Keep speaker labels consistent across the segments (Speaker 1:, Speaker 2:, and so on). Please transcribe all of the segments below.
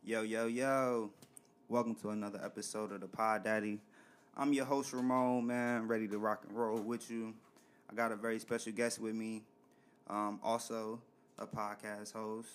Speaker 1: Yo, yo, yo. Welcome to another episode of the Pod Daddy. I'm your host, Ramon, man. Ready to rock and roll with you. I got a very special guest with me. Also, a podcast host,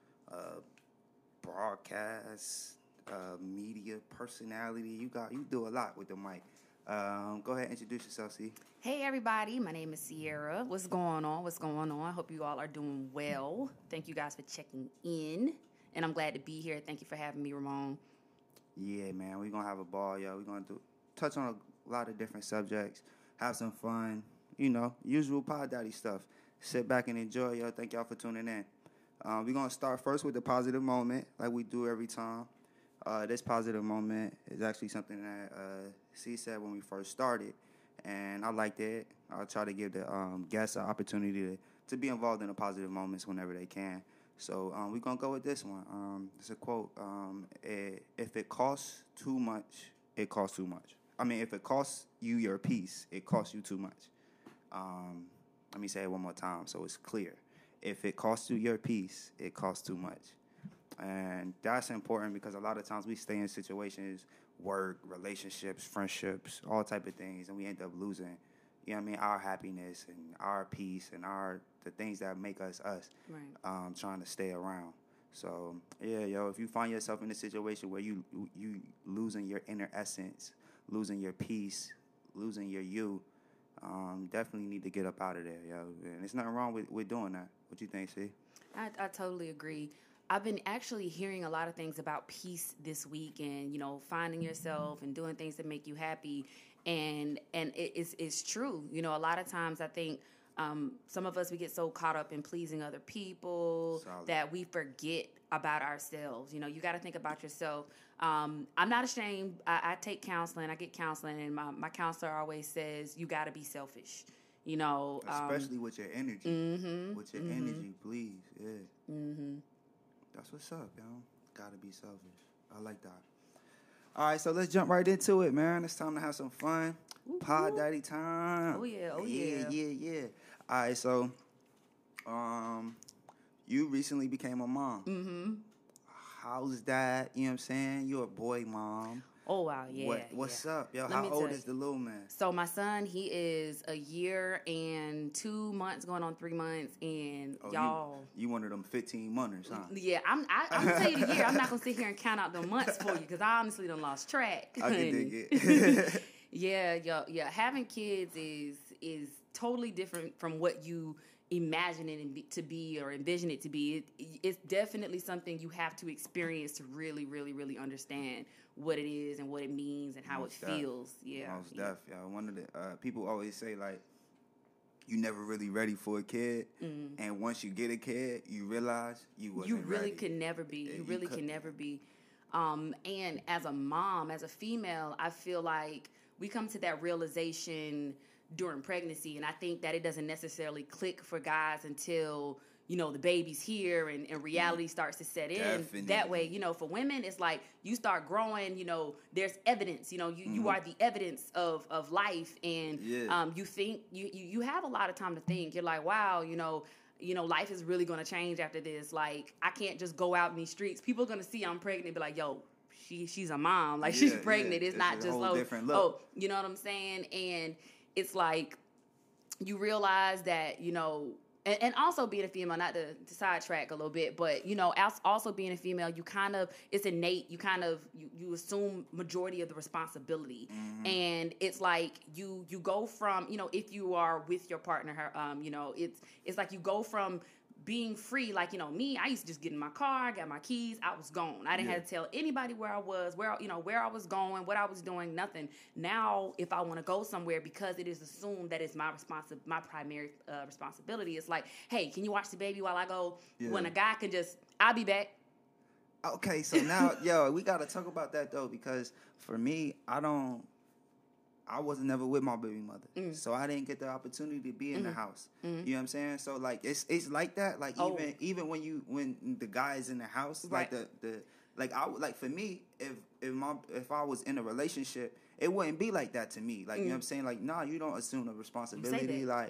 Speaker 1: broadcast, media personality. You do a lot with the mic. Go ahead and introduce yourself, C.
Speaker 2: Hey everybody, my name is Sierra. What's going on? I hope you all are doing well. Thank you guys for checking in. And I'm glad to be here. Thank you for having me, Ramon.
Speaker 1: Yeah, man, we're going to have a ball, yo. We're going to touch on a lot of different subjects, have some fun, usual Pod Daddy stuff. Sit back and enjoy, yo. Thank y'all for tuning in. We're going to start first with the positive moment, like we do every time. This positive moment is actually something that C said when we first started, and I liked it. I'll try to give the guests an opportunity to be involved in the positive moments whenever they can. So we're going to go with this one. It's a quote. If it costs too much, it costs too much. I mean, if it costs you your peace, it costs you too much. Let me say it one more time so it's clear. If it costs you your peace, it costs too much. And that's important because a lot of times we stay in situations, work, relationships, friendships, all type of things, and we end up losing, our happiness and our peace and the things that make us us,
Speaker 2: right.
Speaker 1: Trying to stay around. So, yeah, if you find yourself in a situation where you losing your inner essence, losing your peace, losing your you, definitely need to get up out of there, yo. And there's nothing wrong with doing that. What you think, C?
Speaker 2: I totally agree. I've been actually hearing a lot of things about peace this week and, finding yourself and doing things that make you happy. And it's true. A lot of times I think some of us, we get so caught up in pleasing other people that we forget about ourselves. You got to think about yourself. I'm not ashamed. I take counseling. I get counseling. And my counselor always says, you got to be selfish.
Speaker 1: Especially with your energy.
Speaker 2: Mm-hmm,
Speaker 1: with your energy, please. Yeah.
Speaker 2: Mm-hmm.
Speaker 1: That's what's up, yo. Gotta be selfish. I like that. All right, so let's jump right into it, man. It's time to have some fun.
Speaker 2: Ooh,
Speaker 1: Pod Daddy time.
Speaker 2: Oh, yeah.
Speaker 1: Yeah. All right, so you recently became a mom.
Speaker 2: Mm-hmm.
Speaker 1: How's that? You know what I'm saying? You're a boy mom.
Speaker 2: Oh, wow, yeah.
Speaker 1: What's up, yo? How old is the little man?
Speaker 2: So my son, he is a year and 2 months, going on 3 months, and y'all.
Speaker 1: You one of them 15 mothers, huh?
Speaker 2: Yeah, I'm gonna tell you the year. I'm not gonna sit here and count out the months for you because I honestly done lost track.
Speaker 1: I can dig it.
Speaker 2: Yeah. Having kids is totally different from what you imagine it to be or envision it to be. It's definitely something you have to experience to really, really, really understand what it is and what it means and how it feels. Yeah.
Speaker 1: Most def. Yeah. One of the people always say, like, you never really ready for a kid, and once you get a kid, you realize you wasn't ready.
Speaker 2: You could never be. You really can never be. And as a mom, as a female, I feel like we come to that realization during pregnancy, and I think that it doesn't necessarily click for guys until the baby's here and reality starts to set in.
Speaker 1: Definitely.
Speaker 2: That way, for women, it's like you start growing, there's evidence, you are the evidence of life, and you think you have a lot of time to think. You're like, wow, life is really going to change after this. Like, I can't just go out in these streets. People are going to see I'm pregnant and be like, yo, she's a mom. Like, she's pregnant. It's not just, you know what I'm saying? And it's like you realize that, and also being a female, not to sidetrack a little bit, but, also being a female, you kind of, it's innate, you assume majority of the responsibility. Mm-hmm. And it's like you go from, if you are with your partner, it's like you go from being free, like, me, I used to just get in my car, I got my keys, I was gone. I didn't have to tell anybody where I was, where I was going, what I was doing, nothing. Now, if I want to go somewhere, because it is assumed that it's my primary responsibility, it's like, hey, can you watch the baby while I go? Yeah. When a guy can just, I'll be back.
Speaker 1: Okay, so now, we got to talk about that, though, because for me, I wasn't never with my baby mother, so I didn't get the opportunity to be in the house. You know what I'm saying? So like it's like that. Like even when the guy is in the house,
Speaker 2: right.
Speaker 1: like for me, if I was in a relationship, it wouldn't be like that to me. Like you know what I'm saying? Like you don't assume the responsibility. Like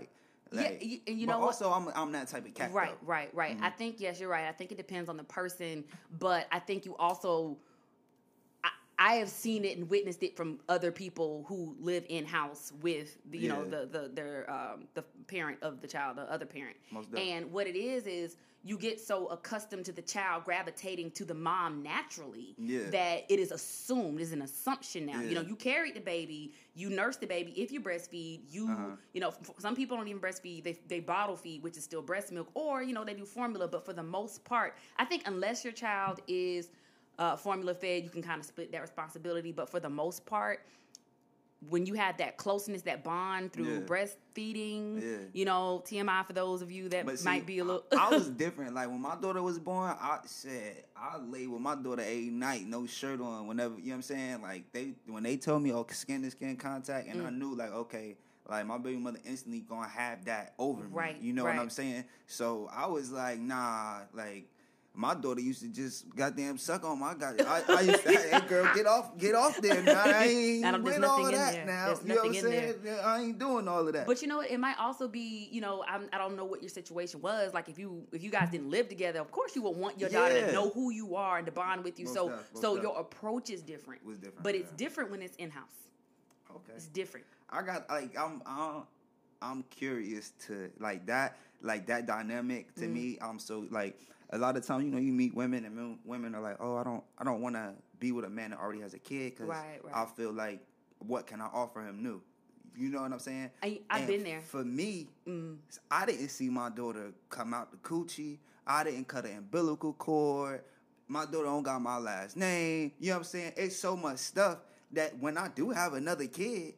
Speaker 1: Like,
Speaker 2: yeah, and you know what?
Speaker 1: Also, I'm that type of cat.
Speaker 2: Right,
Speaker 1: though.
Speaker 2: right.
Speaker 1: Mm-hmm.
Speaker 2: I think, yes, you're right. I think it depends on the person, but I think you also, I have seen it and witnessed it from other people who live in house with the, you know, the parent of the child, the other parent. And what it is you get so accustomed to the child gravitating to the mom naturally that it is assumed, is an assumption now. You know, you carried the baby, you nurse the baby. If you breastfeed, you know, some people don't even breastfeed. They bottle feed, which is still breast milk, or, you know, they do formula. But for the most part, I think unless your child is formula fed, you can kind of split that responsibility. But for the most part, when you have that closeness, that bond through breastfeeding, you know, TMI for those of you that might be a little...
Speaker 1: I was different. Like, when my daughter was born, I lay with my daughter every night, no shirt on, whenever, you know what I'm saying? Like, when they told me, oh, skin-to-skin contact, and I knew, like, okay, like, my baby mother instantly gonna have that over me. You know what I'm saying? So I was like, nah, like... My daughter used to just goddamn suck on my goddamn. I used to, hey girl, get off there now. I ain't with all of that now. You know what I'm saying? I ain't doing all of that.
Speaker 2: But you know, it might also be, you know, I don't know what your situation was. Like if you guys didn't live together, of course you would want your daughter to know who you are and to bond with you. So your approach is different.
Speaker 1: Was different.
Speaker 2: But it's different when it's in house.
Speaker 1: Okay.
Speaker 2: It's different.
Speaker 1: I got like I'm curious to like that dynamic to me. I'm so like. A lot of times, you know, you meet women and women are like, oh, I don't want to be with a man that already has a kid because I feel like, what can I offer him new? You know what I'm saying?
Speaker 2: I've been there.
Speaker 1: For me, I didn't see my daughter come out the coochie. I didn't cut an umbilical cord. My daughter don't got my last name. You know what I'm saying? It's so much stuff that when I do have another kid,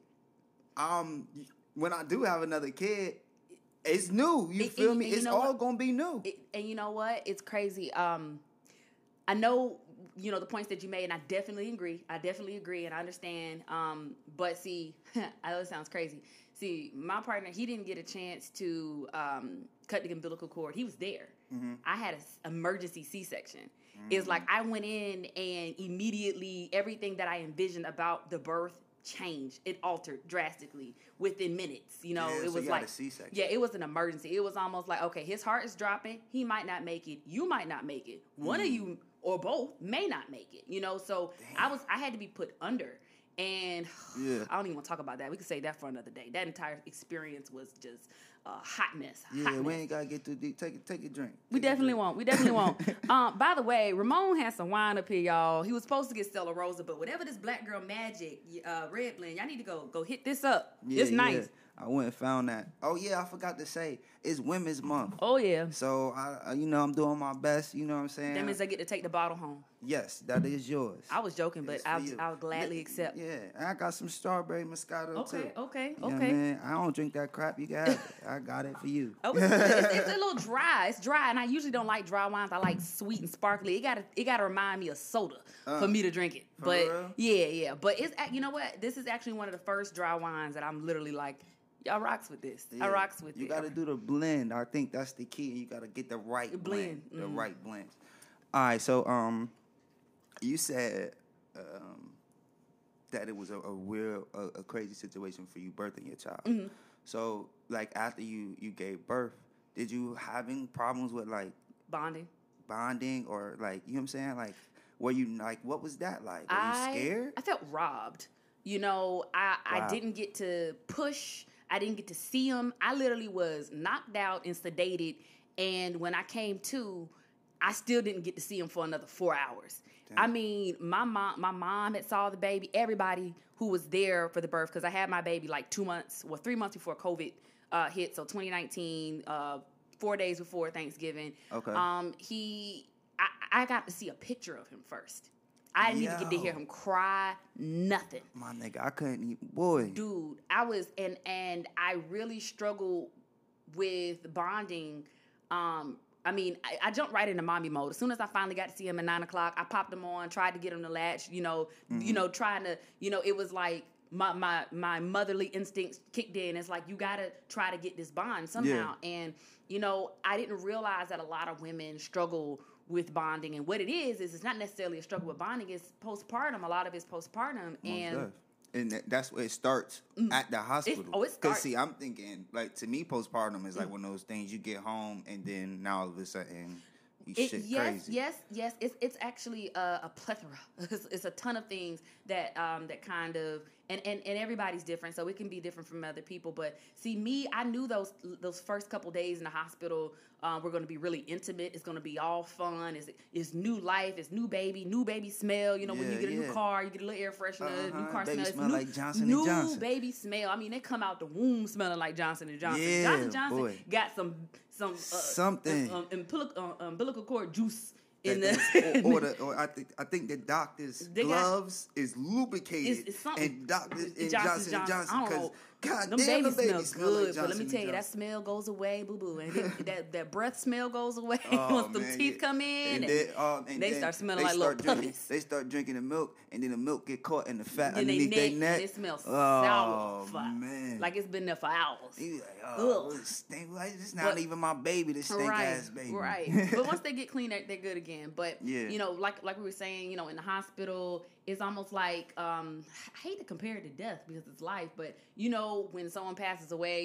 Speaker 1: it's new. You feel me? It's all going to be new.
Speaker 2: And you know what? It's crazy. I know, you know, the points that you made, and I definitely agree. And I understand. But see, I know it sounds crazy. See, my partner, he didn't get a chance to cut the umbilical cord. He was there. I had an emergency C-section. It's like I went in and immediately everything that I envisioned about the birth changed. It altered drastically within minutes. You know, it was like it was an emergency. It was almost like, okay, his heart is dropping. He might not make it. You might not make it. One of you or both may not make it. You know, so I had to be put under. And I don't even want to talk about that. We could say that for another day. That entire experience was just a hot mess.
Speaker 1: We ain't gotta get too deep. Take a drink.
Speaker 2: We definitely won't. By the way, Ramon has some wine up here, y'all. He was supposed to get Stella Rosa, but whatever this Black Girl Magic red blend, y'all need to go hit this up. It's nice. Yeah.
Speaker 1: I went and found that. Oh yeah, I forgot to say it's Women's Month.
Speaker 2: Oh yeah.
Speaker 1: So I you know, I'm doing my best. You know what I'm saying?
Speaker 2: That means I get to take the bottle home.
Speaker 1: Yes, that is yours.
Speaker 2: I was joking, but I'll gladly accept.
Speaker 1: Yeah, and I got some strawberry Moscato too.
Speaker 2: Okay.
Speaker 1: You know what I mean? I don't drink that crap. You got it. I got it for you.
Speaker 2: Oh, it's a little dry. It's dry, and I usually don't like dry wines. I like sweet and sparkly. It gotta remind me of soda for me to drink it. But
Speaker 1: real?
Speaker 2: Yeah. But it's, you know what? This is actually one of the first dry wines that I'm literally like, y'all rocks with this.
Speaker 1: Yeah.
Speaker 2: I rocks with it.
Speaker 1: You got to do the blend. I think that's the key. You got to get the right blend. The right blends. All right. So, you said that it was a crazy situation for you birthing your child. So, like, after you gave birth, did you having problems with, like... Bonding or, like, you know what I'm saying? Like, were you, like, what was that like? Were you scared?
Speaker 2: I felt robbed. You know, I didn't get to push... I didn't get to see him. I literally was knocked out and sedated. And when I came to, I still didn't get to see him for another 4 hours. Damn. I mean, my mom had saw the baby. Everybody who was there for the birth, because I had my baby like 3 months before COVID hit. So 2019, 4 days before Thanksgiving.
Speaker 1: Okay.
Speaker 2: I got to see a picture of him first. I didn't even get to hear him cry, nothing.
Speaker 1: My nigga, I couldn't even, boy.
Speaker 2: Dude, I was, and I really struggled with bonding. I mean, I jumped right into mommy mode. As soon as I finally got to see him at 9 o'clock, I popped him on, tried to get him to latch, trying to, it was like my motherly instincts kicked in. It's like, you got to try to get this bond somehow. Yeah. And, I didn't realize that a lot of women struggle with bonding, and what it is it's not necessarily a struggle with bonding. It's postpartum. A lot of it's postpartum, and
Speaker 1: And that's where it starts at the hospital.
Speaker 2: It starts.
Speaker 1: Because, see, I'm thinking, like, to me, postpartum is like one of those things you get home and then now all of a sudden crazy.
Speaker 2: Yes. It's actually a plethora. It's a ton of things that kind of and everybody's different, so it can be different from other people. But see, me, I knew those first couple days in the hospital were going to be really intimate. It's going to be all fun. It's new life. It's new baby smell. You know, when you get a new car, you get a little air freshener. New car
Speaker 1: baby
Speaker 2: smell
Speaker 1: like Johnson
Speaker 2: new
Speaker 1: & Johnson.
Speaker 2: Baby smell. I mean, they come out the womb smelling like Johnson & Johnson.
Speaker 1: Yeah,
Speaker 2: Johnson
Speaker 1: boy.
Speaker 2: got some
Speaker 1: something
Speaker 2: umbilical cord juice in
Speaker 1: or I think the doctor's gloves is lubricated
Speaker 2: it's something.
Speaker 1: And doctors in
Speaker 2: Johnson
Speaker 1: Johnson because God
Speaker 2: them
Speaker 1: damn, the
Speaker 2: babies
Speaker 1: baby
Speaker 2: smell good,
Speaker 1: like
Speaker 2: but let me tell you, that smell goes away, boo boo, and that breath smell goes away once the teeth come in, and they start smelling like little puppies.
Speaker 1: They start drinking the milk, and then the milk get caught in the fat
Speaker 2: in
Speaker 1: underneath their neck.
Speaker 2: And it smells sour,
Speaker 1: man,
Speaker 2: like it's been there for hours.
Speaker 1: He's like, oh, stink, like, it's not even my baby, this stink ass baby.
Speaker 2: Right. But once they get clean, they're good again. But you know, like we were saying, you know, in the hospital, it's almost like I hate to compare it to death because it's life, but you know, when someone passes away,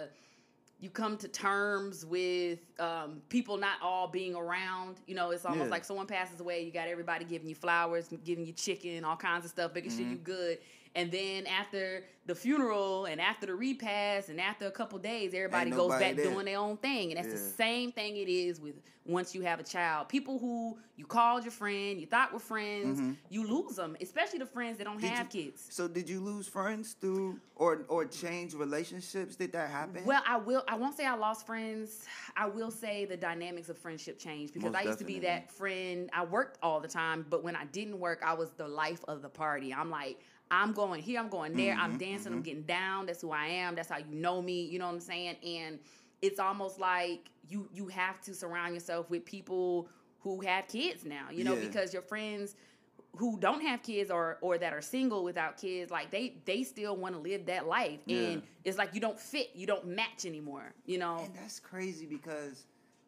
Speaker 2: you come to terms with people not all being around. You know, it's almost like someone passes away, you got everybody giving you flowers, giving you chicken, all kinds of stuff, making sure you good. And then after the funeral and after the repast and after a couple days, everybody goes back doing their own thing. And that's the same thing it is with once you have a child. People who you called your friend, you thought were friends, you lose them, especially the friends that don't have kids.
Speaker 1: So did you lose friends through or change relationships? Did that happen?
Speaker 2: Well, I won't say I lost friends. I will say the dynamics of friendship changed because I used to be that friend. I worked all the time, but when I didn't work, I was the life of the party. I'm like, I'm going here, I'm going there, I'm dancing, I'm getting down. That's who I am. That's how you know me. You know what I'm saying? And it's almost like you have to surround yourself with people who have kids now, you know, because your friends who don't have kids or that are single without kids, like they still want to live that life. And it's like you don't fit, you don't match anymore, you know?
Speaker 1: And that's crazy because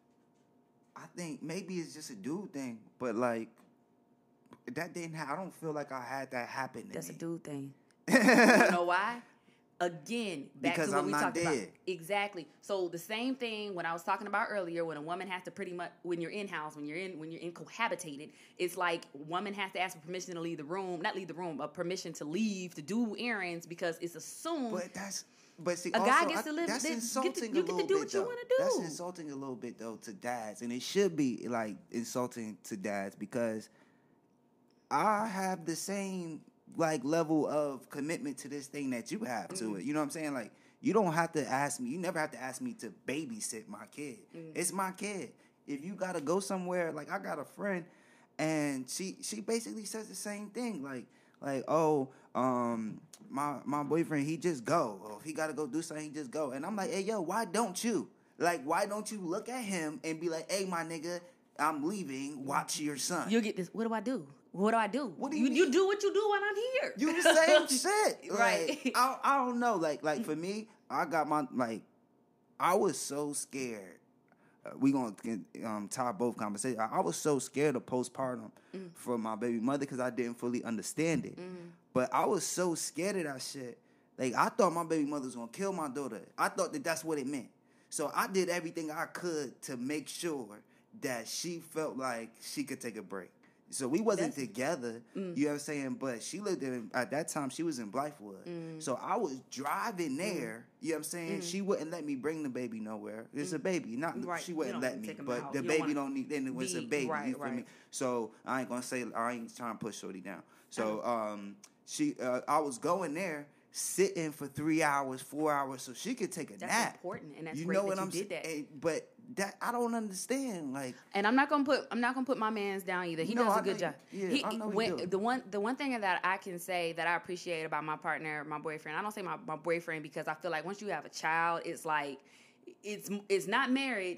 Speaker 1: I think maybe it's just a dude thing, but like, that didn't happen. I don't feel like I had that happen to me.
Speaker 2: That's a dude thing. You know why? Again, back
Speaker 1: because
Speaker 2: to what
Speaker 1: I'm
Speaker 2: we
Speaker 1: not
Speaker 2: talked
Speaker 1: dead.
Speaker 2: about. Exactly. So the same thing when I was talking about earlier, when a woman has to pretty much, when you're in-house, when you're in cohabitated, it's like woman has to ask for permission to leave the room, not leave the room, but permission to leave to do errands because it's assumed.
Speaker 1: But see,
Speaker 2: a
Speaker 1: also,
Speaker 2: guy gets to live.
Speaker 1: That's insulting
Speaker 2: You get to do what you want to do.
Speaker 1: That's insulting a little bit though to dads, and it should be like insulting to dads because I have the same like level of commitment to this thing that you have to it. You know what I'm saying? Like you don't have to ask me. You never have to ask me to babysit my kid. It's my kid. If you gotta go somewhere, like I got a friend, and she basically says the same thing. Like my boyfriend, he just go. Or if he gotta go do something, he just go. And I'm like, hey yo, why don't you? Like why don't you look at him and be like, hey my nigga, I'm leaving. Watch your son.
Speaker 2: You'll get this. What do I do? What do I do?
Speaker 1: What do
Speaker 2: you do what you do when I'm here.
Speaker 1: You the same shit.
Speaker 2: Right.
Speaker 1: Like, I don't know. Like for me, I got my I was so scared. We gonna tie both conversations. I was so scared of postpartum for my baby mother because I didn't fully understand it. But I was so scared of that shit. Like I thought my baby mother was gonna kill my daughter. I thought that's what it meant. So I did everything I could to make sure that she felt like she could take a break. So we wasn't together, you know what I'm saying? But she lived at that time, she was in Blythewood. So I was driving there, you know what I'm saying? She wouldn't let me bring the baby nowhere. It's a baby. She wouldn't let me. But the baby don't need, then it was a baby, you feel me? So I ain't gonna say, I ain't trying to push Shorty down. So I was going there, sitting for 3 hours, 4 hours, so she could take a nap.
Speaker 2: That's important, and that's great that you did that.
Speaker 1: But that I don't understand, like.
Speaker 2: And I'm not gonna put my man's down either. He does a good job.
Speaker 1: Yeah, I know he do.
Speaker 2: The one thing that I can say that I appreciate about my partner, my boyfriend. I don't say my boyfriend because I feel like once you have a child, it's like it's not marriage.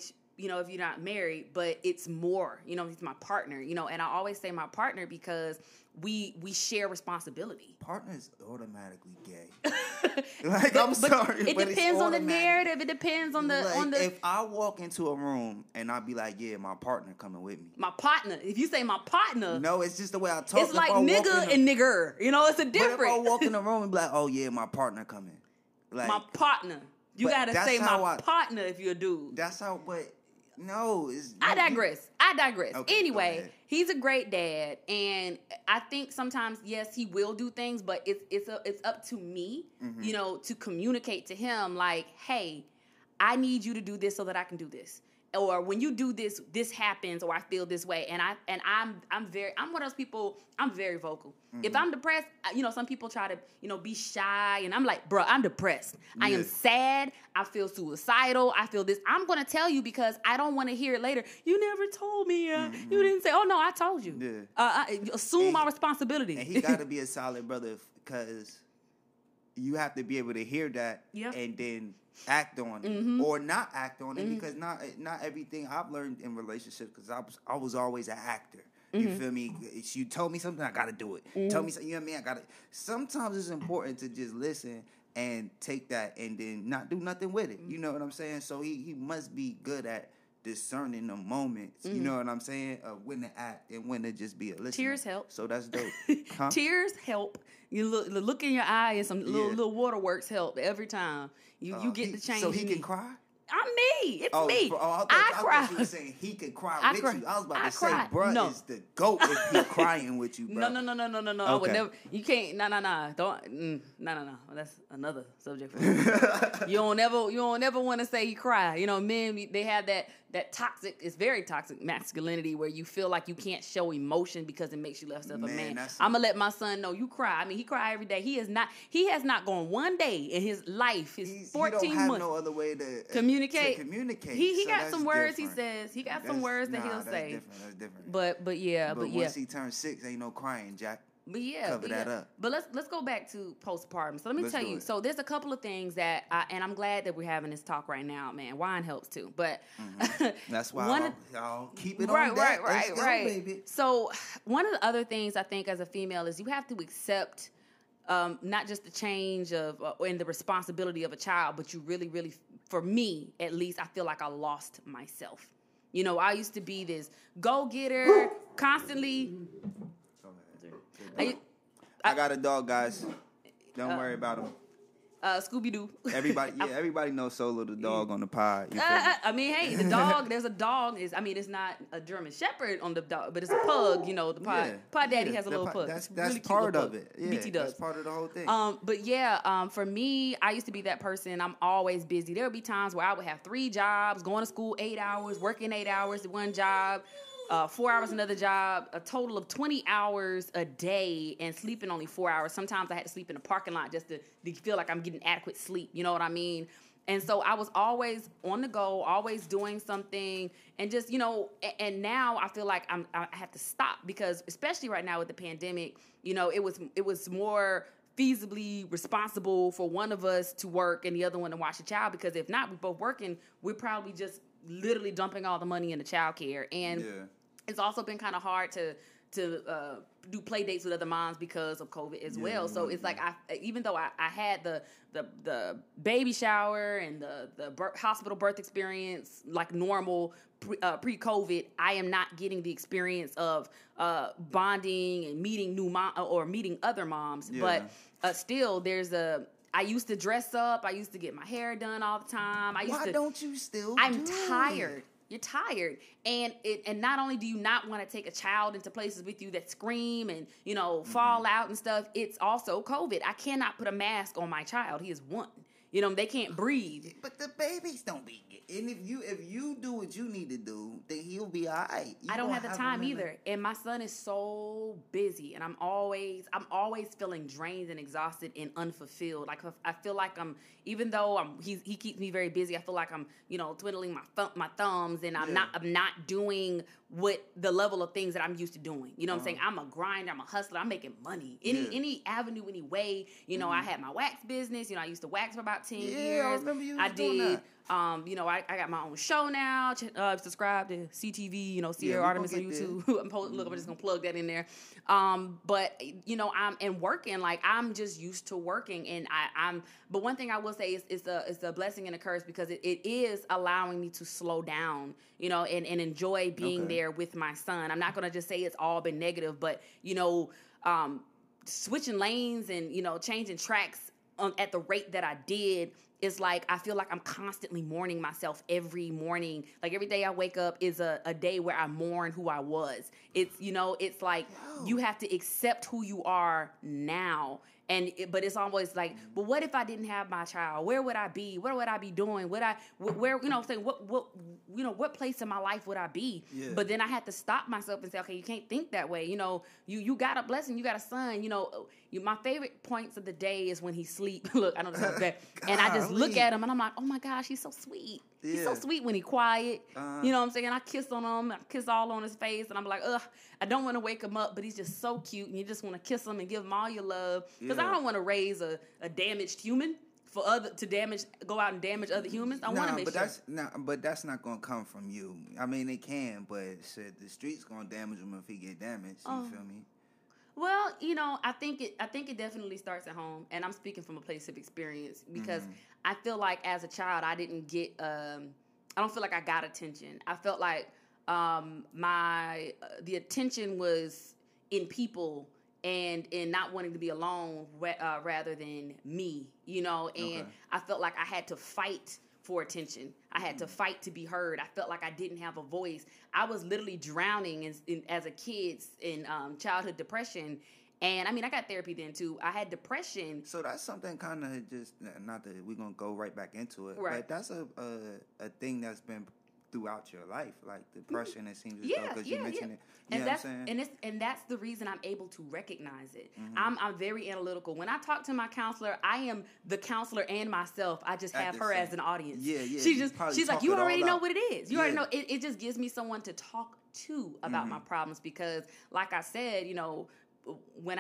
Speaker 2: if you're not married, but it's more, he's my partner, and I always say my partner because we share responsibility.
Speaker 1: Partner's automatically gay. Like, I'm sorry,
Speaker 2: it depends on the narrative. It depends on the.
Speaker 1: If I walk into a room and I be like, yeah, my partner coming with me.
Speaker 2: My partner. If you say my partner,
Speaker 1: no, it's just the way I talk.
Speaker 2: It's like nigga and nigger. It's a difference.
Speaker 1: But if I walk in the room and be like, oh yeah, my partner coming. Like,
Speaker 2: my partner. You gotta say my partner if you're a dude.
Speaker 1: That's how. But no,
Speaker 2: I digress. Okay, anyway, he's a great dad, and I think sometimes, yes, he will do things, but it's up to me, to communicate to him like, hey, I need you to do this so that I can do this. Or when you do this, this happens, or I feel this way, and I'm one of those people. I'm very vocal. If I'm depressed, some people try to be shy, and I'm like, bro, I'm depressed. I am sad. I feel suicidal. I feel this. I'm gonna tell you because I don't want to hear it later. You never told me. You didn't say. Oh no, I told you. Yeah. Assume my responsibility.
Speaker 1: And he got to be a solid brother because you have to be able to hear that and then act on it or not act on it because not everything I've learned in relationships because I was always an actor. You feel me? You told me something, I gotta do it. Tell me something, you know what I mean? I gotta. Sometimes it's important to just listen and take that and then not do nothing with it. You know what I'm saying? So he must be good at discerning the moments. You know what I'm saying? Of when to act and when to just be a listener.
Speaker 2: Tears help.
Speaker 1: So that's dope. Huh?
Speaker 2: Tears help. You look in your eye and some little waterworks help every time. You get the change.
Speaker 1: So he can cry?
Speaker 2: I'm me. It's me. I cry.
Speaker 1: You were saying he could cry with you. I was about to say, bro,
Speaker 2: no.
Speaker 1: is the GOAT if he crying with you, bro.
Speaker 2: No.
Speaker 1: Okay.
Speaker 2: I would never. You can't. No. Don't. No. That's another subject. You don't ever want to say he cry. Men they have that toxic. It's very toxic masculinity where you feel like you can't show emotion because it makes you less of a man. I'm gonna let my son know you cry. I mean, he cry every day. He has not gone one day in his life. His 14 months.
Speaker 1: You don't have no other way to communicate.
Speaker 2: He got some words. Different. He says he got some words that he'll say.
Speaker 1: That's different.
Speaker 2: But
Speaker 1: once he turns 6, ain't no crying, Jack. Cover that up.
Speaker 2: But let's go back to postpartum. So let me tell you. So there's a couple of things that and I'm glad that we're having this talk right now, man. Wine helps too. But
Speaker 1: that's why y'all keep it on deck.
Speaker 2: Right.
Speaker 1: Baby.
Speaker 2: So one of the other things I think as a female is you have to accept not just the change of and the responsibility of a child, but you really, really, for me at least, I feel like I lost myself. I used to be this go-getter, constantly.
Speaker 1: I got a dog, guys. Don't worry about him.
Speaker 2: Scooby-Doo.
Speaker 1: Everybody knows Solo the dog on the pod.
Speaker 2: I mean, hey, the dog. There's a dog. It's not a German Shepherd on the dog, but it's a pug. The pod. Pod Daddy has a little pug.
Speaker 1: That's really part of it. Yeah,
Speaker 2: BT does.
Speaker 1: That's part of the whole thing.
Speaker 2: But for me, I used to be that person. I'm always busy. There would be times where I would have 3 jobs, going to school 8 hours, working 8 hours at one job. 4 hours another job, a total of 20 hours a day, and sleeping only 4 hours. Sometimes I had to sleep in the parking lot just to feel like I'm getting adequate sleep. You know what I mean? And so I was always on the go, always doing something, and just, and now I feel like I have to stop because, especially right now with the pandemic, it was more feasibly responsible for one of us to work and the other one to watch the child, because if not, we're both working, we're probably just literally dumping all the money into childcare. And it's also been kind of hard to do play dates with other moms because of COVID as well. So it's like even though I had the baby shower and the hospital birth experience like normal pre-COVID, I am not getting the experience of bonding and meeting new mom or meeting other moms. Yeah. But still, I used to dress up. I used to get my hair done all the time.
Speaker 1: Why don't you still?
Speaker 2: I'm tired. You're tired, and not only do you not want to take a child into places with you that scream and fall out and stuff. It's also COVID. I cannot put a mask on my child. He is 1. They can't breathe.
Speaker 1: But the babies don't be. And if you do what you need to do, then he'll be all right.
Speaker 2: I don't have the time either. And my son is so busy, and I'm always feeling drained and exhausted and unfulfilled. Like I feel like even though he keeps me very busy, I feel like I'm twiddling my thumbs, and I'm not doing what the level of things that I'm used to doing. You know what I'm saying? I'm a grinder, I'm a hustler, I'm making money. Any avenue, any way. I had my wax business. I used to wax for about 10 years.
Speaker 1: I remember you
Speaker 2: I did. You know, I got my own show now. Subscribe to CTV, you know, Sierra Artemis on YouTube. Look, I'm just going to plug that in there. But, you know, I'm working. Like, I'm just used to working. And but one thing I will say is it's a blessing and a curse because it is allowing me to slow down, you know, and enjoy being there with my son. I'm not going to just say it's all been negative, but, you know, switching lanes and, you know, changing tracks at the rate that I did, it's like I feel like I'm constantly mourning myself every morning. Like every day I wake up is a day where I mourn who I was. It's, you know, it's like you have to accept who you are now. But it's always like, but what if I didn't have my child? Where would I be? What would I be doing? Where, you know, saying what place in my life would I be? Yeah. But then I had to stop myself and say, okay, you can't think that way. You know, you got a blessing, you got a son. You know, my favorite points of the day is when he sleep. Look, I know this sounds bad, and I just look at him and I'm like, oh my gosh, he's so sweet. Yeah. He's so sweet when he's quiet. You know what I'm saying? I kiss on him, I kiss all on his face, and I'm like, ugh, I don't want to wake him up, but he's just so cute, and you just want to kiss him and give him all your love. Because I don't want to raise a damaged human go out and damage other humans. I want to make sure.
Speaker 3: But that's not gonna come from you. I mean, it can, but shit, the street's gonna damage him if he get damaged. You feel me?
Speaker 2: Well, you know, I think it definitely starts at home, and I'm speaking from a place of experience because I feel like as a child I didn't get. I don't feel like I got attention. I felt like the attention was in people and in not wanting to be alone rather than me, you know. And I felt like I had to fight for attention. I had to fight to be heard. I felt like I didn't have a voice. I was literally drowning as a kid in childhood depression. And, I mean, I got therapy then, too. I had depression.
Speaker 3: So that's something kind of just, not that we're going to go right back into it, right. But that's a thing that's been throughout your life, like depression, it seems as though, because you mentioned it. You know what I'm saying?
Speaker 2: And that's the reason I'm able to recognize it. I'm very analytical. When I talk to my counselor, I am the counselor and myself. I just have her as an audience.
Speaker 3: Yeah.
Speaker 2: She's like, you already know what it is. You already know. It just gives me someone to talk to about my problems because, like I said, you know, when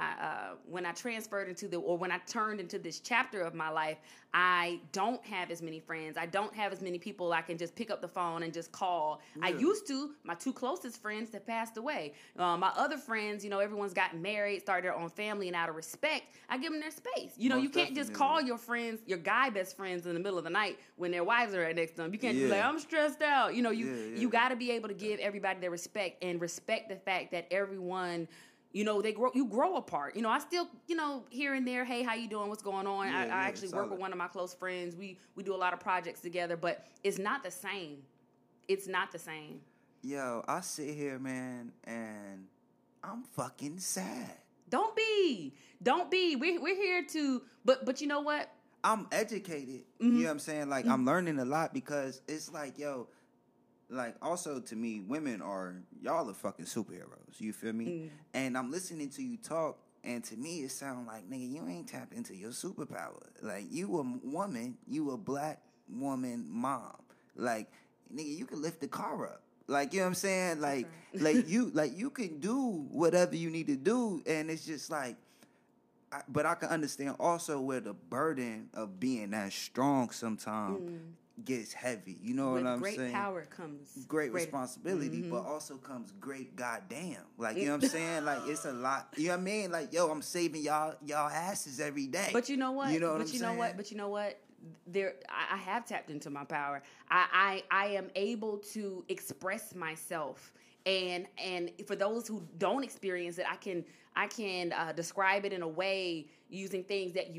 Speaker 2: I transferred when I turned into this chapter of my life, I don't have as many friends. I don't have as many people I can just pick up the phone and just call. Yeah. I used to. My two closest friends have passed away. My other friends, you know, everyone's gotten married, started their own family, and out of respect, I give them their space. You know, you can't just call your friends, your guy best friends in the middle of the night when their wives are right next to them. You can't be like, I'm stressed out. You know, you got to be able to give everybody their respect and respect the fact that everyone, you know, you grow apart. You know, I still, you know, here and there, hey, how you doing? What's going on? I actually work with one of my close friends. We do a lot of projects together, but it's not the same. It's not the same.
Speaker 3: Yo, I sit here, man, and I'm fucking sad.
Speaker 2: Don't be. We're here to, but you know what?
Speaker 3: I'm educated. You know what I'm saying? Like, I'm learning a lot because it's like, yo, like, also to me, y'all are fucking superheroes. You feel me? And I'm listening to you talk, and to me, it sounds like, nigga, you ain't tapped into your superpower. Like, you a woman, you a black woman mom. Like, nigga, you can lift the car up. Like, you know what I'm saying? Like, you can do whatever you need to do, and it's just like, but I can understand also where the burden of being that strong sometimes gets heavy. You know what I'm saying?
Speaker 2: With great power comes
Speaker 3: great responsibility, but also comes great goddamn. Like, you know what I'm saying? Like, it's a lot. You know what I mean? Like, yo, I'm saving y'all asses every day.
Speaker 2: But you know what?
Speaker 3: You know what I'm saying?
Speaker 2: But you know what? I have tapped into my power. I am able to express myself. And for those who don't experience it, I can describe it in a way using things that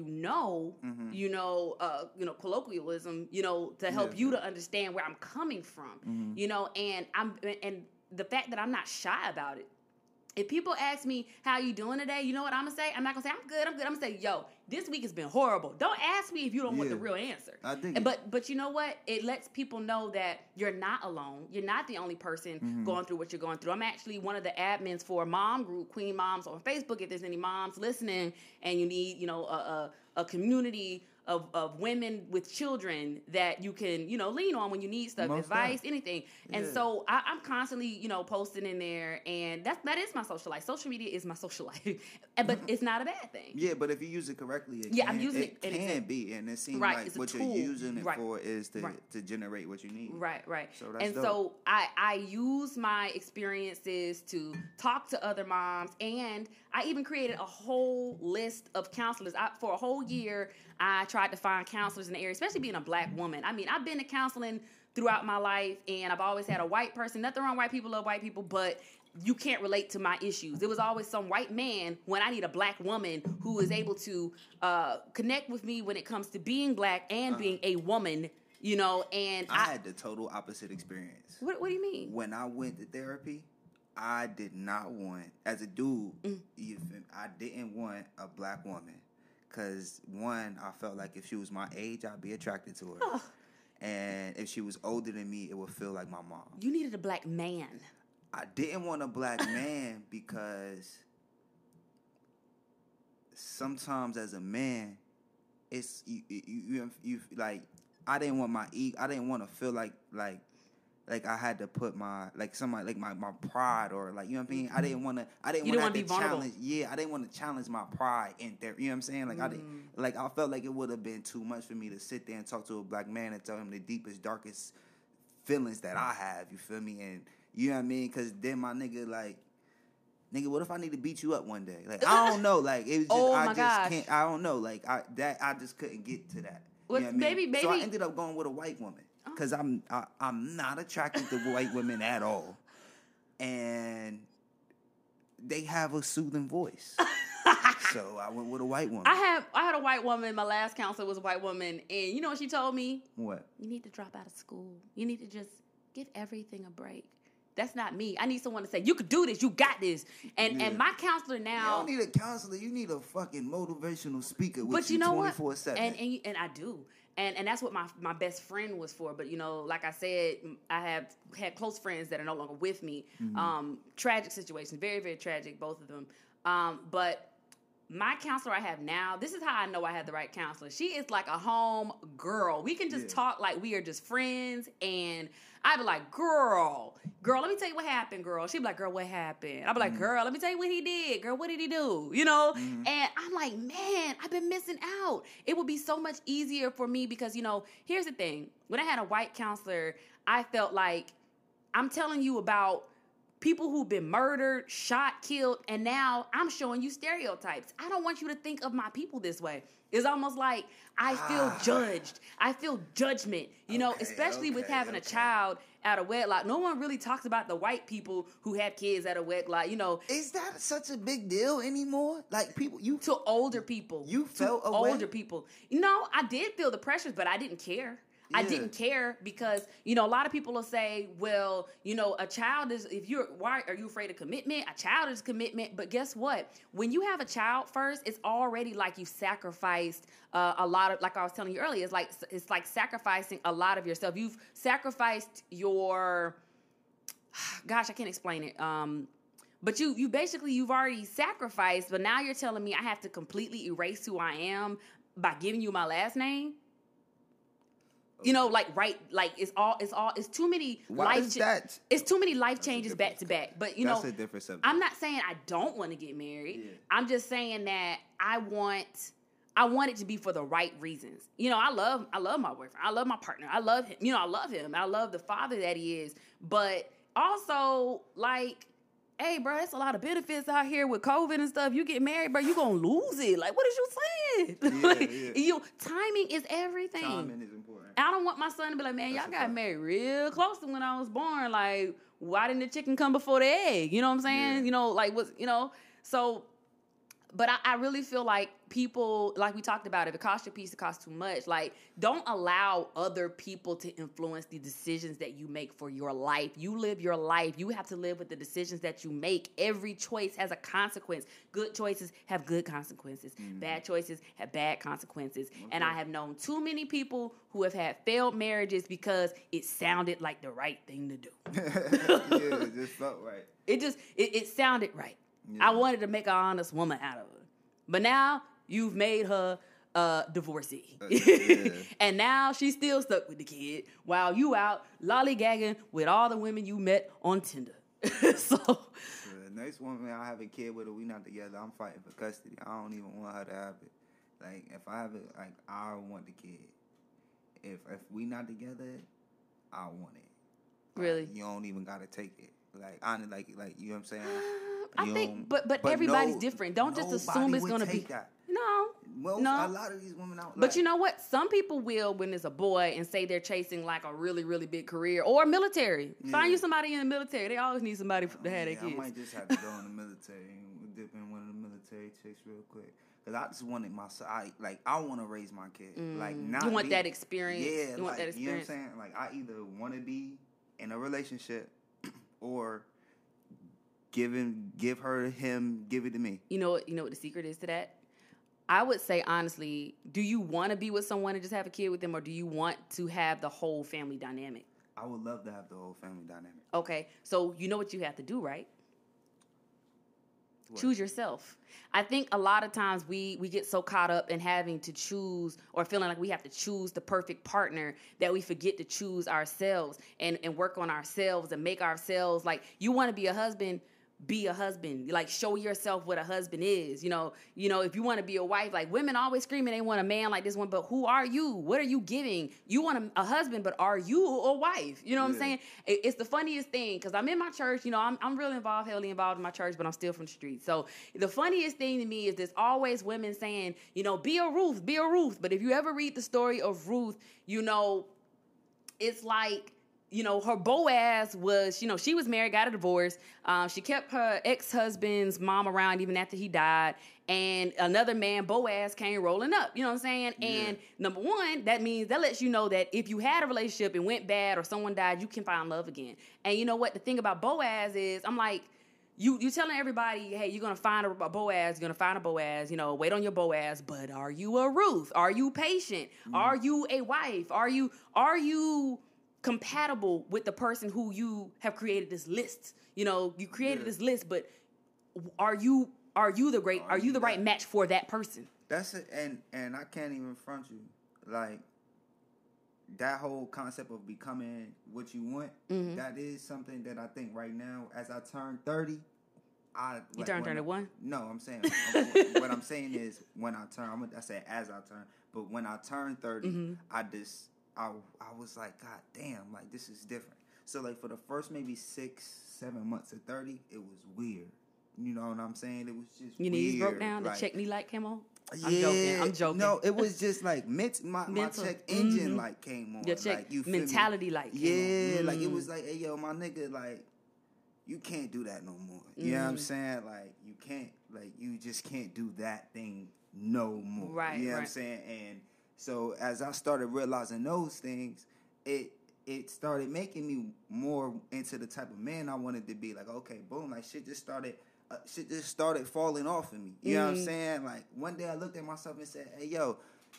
Speaker 2: colloquialism, to help you to understand where I'm coming from, and the fact that I'm not shy about it. If people ask me, how you doing today? You know what I'm going to say? I'm not going to say, I'm good. I'm going to say, yo, this week has been horrible. Don't ask me if you don't want the real answer.
Speaker 3: I think
Speaker 2: but you know what? It lets people know that you're not alone. You're not the only person going through what you're going through. I'm actually one of the admins for a mom group, Queen Moms on Facebook. If there's any moms listening and you need, a community of women with children that you can, lean on when you need stuff, advice, anything. And so I'm constantly, posting in there, and that is my social life. Social media is my social life, but it's not a bad thing.
Speaker 3: Yeah, but if you use it correctly, correctly,
Speaker 2: I'm using
Speaker 3: it can be, and it seems
Speaker 2: right,
Speaker 3: like what you're using it for is to generate what you need.
Speaker 2: Right.
Speaker 3: So that's dope.
Speaker 2: So I use my experiences to talk to other moms, and I even created a whole list of counselors. For a whole year, I tried to find counselors in the area, especially being a Black woman. I mean, I've been to counseling throughout my life, and I've always had a white person. Nothing wrong with white people, love white people, but you can't relate to my issues. There was always some white man when I need a Black woman who is able to connect with me when it comes to being Black and being a woman, you know. And
Speaker 3: I had the total opposite experience.
Speaker 2: What do you mean?
Speaker 3: When I went to therapy, I did not want, as a dude, I didn't want a Black woman. Because, one, I felt like if she was my age, I'd be attracted to her. Oh. And if she was older than me, it would feel like my mom.
Speaker 2: You needed a Black man.
Speaker 3: I didn't want a Black man because sometimes as a man, it's you like I didn't want my ego. I didn't want to feel like I had to put my somebody like my pride or like, you know what I mean. I didn't want to be challenge. Yeah, I didn't want to challenge my pride in there. You know what I'm saying? Like I felt like it would have been too much for me to sit there and talk to a Black man and tell him the deepest, darkest feelings that I have. You feel me? And you know what I mean? Because then my nigga, what if I need to beat you up one day? Like, I don't know. Like, it was just, can't, I don't know. Like, I just couldn't get to that. You know what I mean? So I ended up going with a white woman. Because I'm not attracted to white women at all. And they have a soothing voice. So I went with a white woman.
Speaker 2: I had a white woman. My last counselor was a white woman. And you know what she told me?
Speaker 3: What?
Speaker 2: You need to drop out of school. You need to just give everything a break. That's not me. I need someone to say, you could do this. You got this. And my counselor now.
Speaker 3: You don't need a counselor. You need a fucking motivational speaker with
Speaker 2: you know
Speaker 3: 24/7.
Speaker 2: And I do. And that's what my best friend was for. But, you know, like I said, I have had close friends that are no longer with me. Mm-hmm. Tragic situations. Very, very tragic, both of them. But my counselor I have now, this is how I know I have the right counselor. She is like a home girl. We can just talk like we are just friends. And I'd be like, girl, let me tell you what happened, girl. She'd be like, girl, what happened? I'd be like, girl, let me tell you what he did. Girl, what did he do? You know? Mm-hmm. And I'm like, man, I've been missing out. It would be so much easier for me because, you know, here's the thing. When I had a white counselor, I felt like I'm telling you about people who've been murdered, shot, killed, and now I'm showing you stereotypes. I don't want you to think of my people this way. It's almost like I feel judged. I feel judgment, you know, especially with having a child out of wedlock. No one really talks about the white people who have kids out of wedlock, you know.
Speaker 3: Is that such a big deal anymore? Like
Speaker 2: to older people.
Speaker 3: You felt away?
Speaker 2: Older people. No, I did feel the pressures, but I didn't care. Yeah. I didn't care because, you know, a lot of people will say, well, you know, a child is, why are you afraid of commitment? A child is commitment. But guess what? When you have a child first, it's already like you sacrificed a lot of, like I was telling you earlier, it's like sacrificing a lot of yourself. You've sacrificed your, gosh, I can't explain it. But you've already sacrificed, but now you're telling me I have to completely erase who I am by giving you my last name? You know, it's too many it's too many life changes back to back. But you know,
Speaker 3: that's a different subject.
Speaker 2: I'm not saying I don't want to get married. Yeah. I'm just saying that I want it to be for the right reasons. You know, I love my boyfriend. I love my partner. I love him. You know, I love him. I love the father that he is. But also, like, hey, bro, there's a lot of benefits out here with COVID and stuff. You get married, bro, you gonna lose it. Like, what is you saying? Timing is everything.
Speaker 3: Timing is important.
Speaker 2: I don't want my son to be like, man, y'all got married real close to when I was born. Like, why didn't the chicken come before the egg? You know what I'm saying? Yeah. You know, like, so. But I really feel like people, like we talked about, if it costs you a piece, it costs too much. Like, don't allow other people to influence the decisions that you make for your life. You live your life. You have to live with the decisions that you make. Every choice has a consequence. Good choices have good consequences. Mm-hmm. Bad choices have bad consequences. Okay. And I have known too many people who have had failed marriages because it sounded like the right thing to do.
Speaker 3: Yeah, it just felt right.
Speaker 2: It sounded right. Yeah. I wanted to make an honest woman out of her. But now you've made her divorcee. Yeah. And now she's still stuck with the kid while you out lollygagging with all the women you met on Tinder. So
Speaker 3: the next woman I have a kid with her, we not together. I'm fighting for custody. I don't even want her to have it. Like, if I have it, like, I want the kid. If we not together, I want it.
Speaker 2: Really?
Speaker 3: You don't even gotta take it. Like, honestly, like you know what I'm saying?
Speaker 2: I think, but everybody's different. Don't just assume it's gonna be.
Speaker 3: That.
Speaker 2: No.
Speaker 3: Well,
Speaker 2: no.
Speaker 3: A lot of these women out.
Speaker 2: But you know what? Some people will when it's a boy and say they're chasing like a really, really big career or military. Yeah. Find you somebody in the military. They always need somebody to have their kids.
Speaker 3: I might just have to go in the military and dip in one of the military chicks real quick. Cause I just wanted my I want to raise my kid. Like, not
Speaker 2: you want that experience. Yeah, you want that experience.
Speaker 3: You know what I'm saying? Like, I either want to be in a relationship or give it to me.
Speaker 2: You know what the secret is to that? I would say, honestly, do you want to be with someone and just have a kid with them, or do you want to have the whole family dynamic?
Speaker 3: I would love to have the whole family dynamic.
Speaker 2: Okay, so you know what you have to do, right?
Speaker 3: What?
Speaker 2: Choose yourself. I think a lot of times we get so caught up in having to choose or feeling like we have to choose the perfect partner that we forget to choose ourselves and work on ourselves and make ourselves, like, you want to be a husband, be a husband. Like, show yourself what a husband is. You know, if you want to be a wife, like, women always screaming they want a man like this one, but who are you? What are you giving? You want a husband, but are you a wife? You know what I'm saying? It's the funniest thing, because I'm in my church. You know, I'm really heavily involved in my church, but I'm still from the street. So the funniest thing to me is there's always women saying, you know, be a Ruth, be a Ruth. But if you ever read the story of Ruth, you know, it's like, you know, her Boaz was, you know, she was married, got a divorce. She kept her ex-husband's mom around even after he died. And another man, Boaz, came rolling up. You know what I'm saying? Yeah. And number one, that lets you know that if you had a relationship and went bad or someone died, you can find love again. And you know what? The thing about Boaz is, I'm like, you telling everybody, hey, you're going to find a Boaz, you're going to find a Boaz, you know, wait on your Boaz, but are you a Ruth? Are you patient? Are you a wife? Are you compatible with the person who you have created this list? You know, you created this list, but are you the right match for that person?
Speaker 3: That's it, and I can't even front you. Like, that whole concept of becoming what you want, that is something that I think right now, as I turn 30,
Speaker 2: you turn 31?
Speaker 3: No, I'm saying what I'm saying is when I turn. I said as I turn, but when I turn 30, I was like, God damn, like, this is different. So, like, for the first maybe 6-7 months of 30, it was weird. You know what I'm saying? It was just
Speaker 2: your
Speaker 3: weird.
Speaker 2: Knees broke down. The check me light came on.
Speaker 3: Yeah,
Speaker 2: I'm joking.
Speaker 3: No, it was just like my check engine light came on.
Speaker 2: Your check
Speaker 3: like,
Speaker 2: mentality light came on.
Speaker 3: Like, it was like, hey, yo, my nigga, like, you can't do that no more. You know what I'm saying? Like, you can't, like, you just can't do that thing no more.
Speaker 2: Right.
Speaker 3: You know what I'm saying? And so as I started realizing those things, it started making me more into the type of man I wanted to be. Like, okay, boom, like, shit just started falling off of me. You know what I'm saying? Like, one day I looked at myself and said, hey, yo,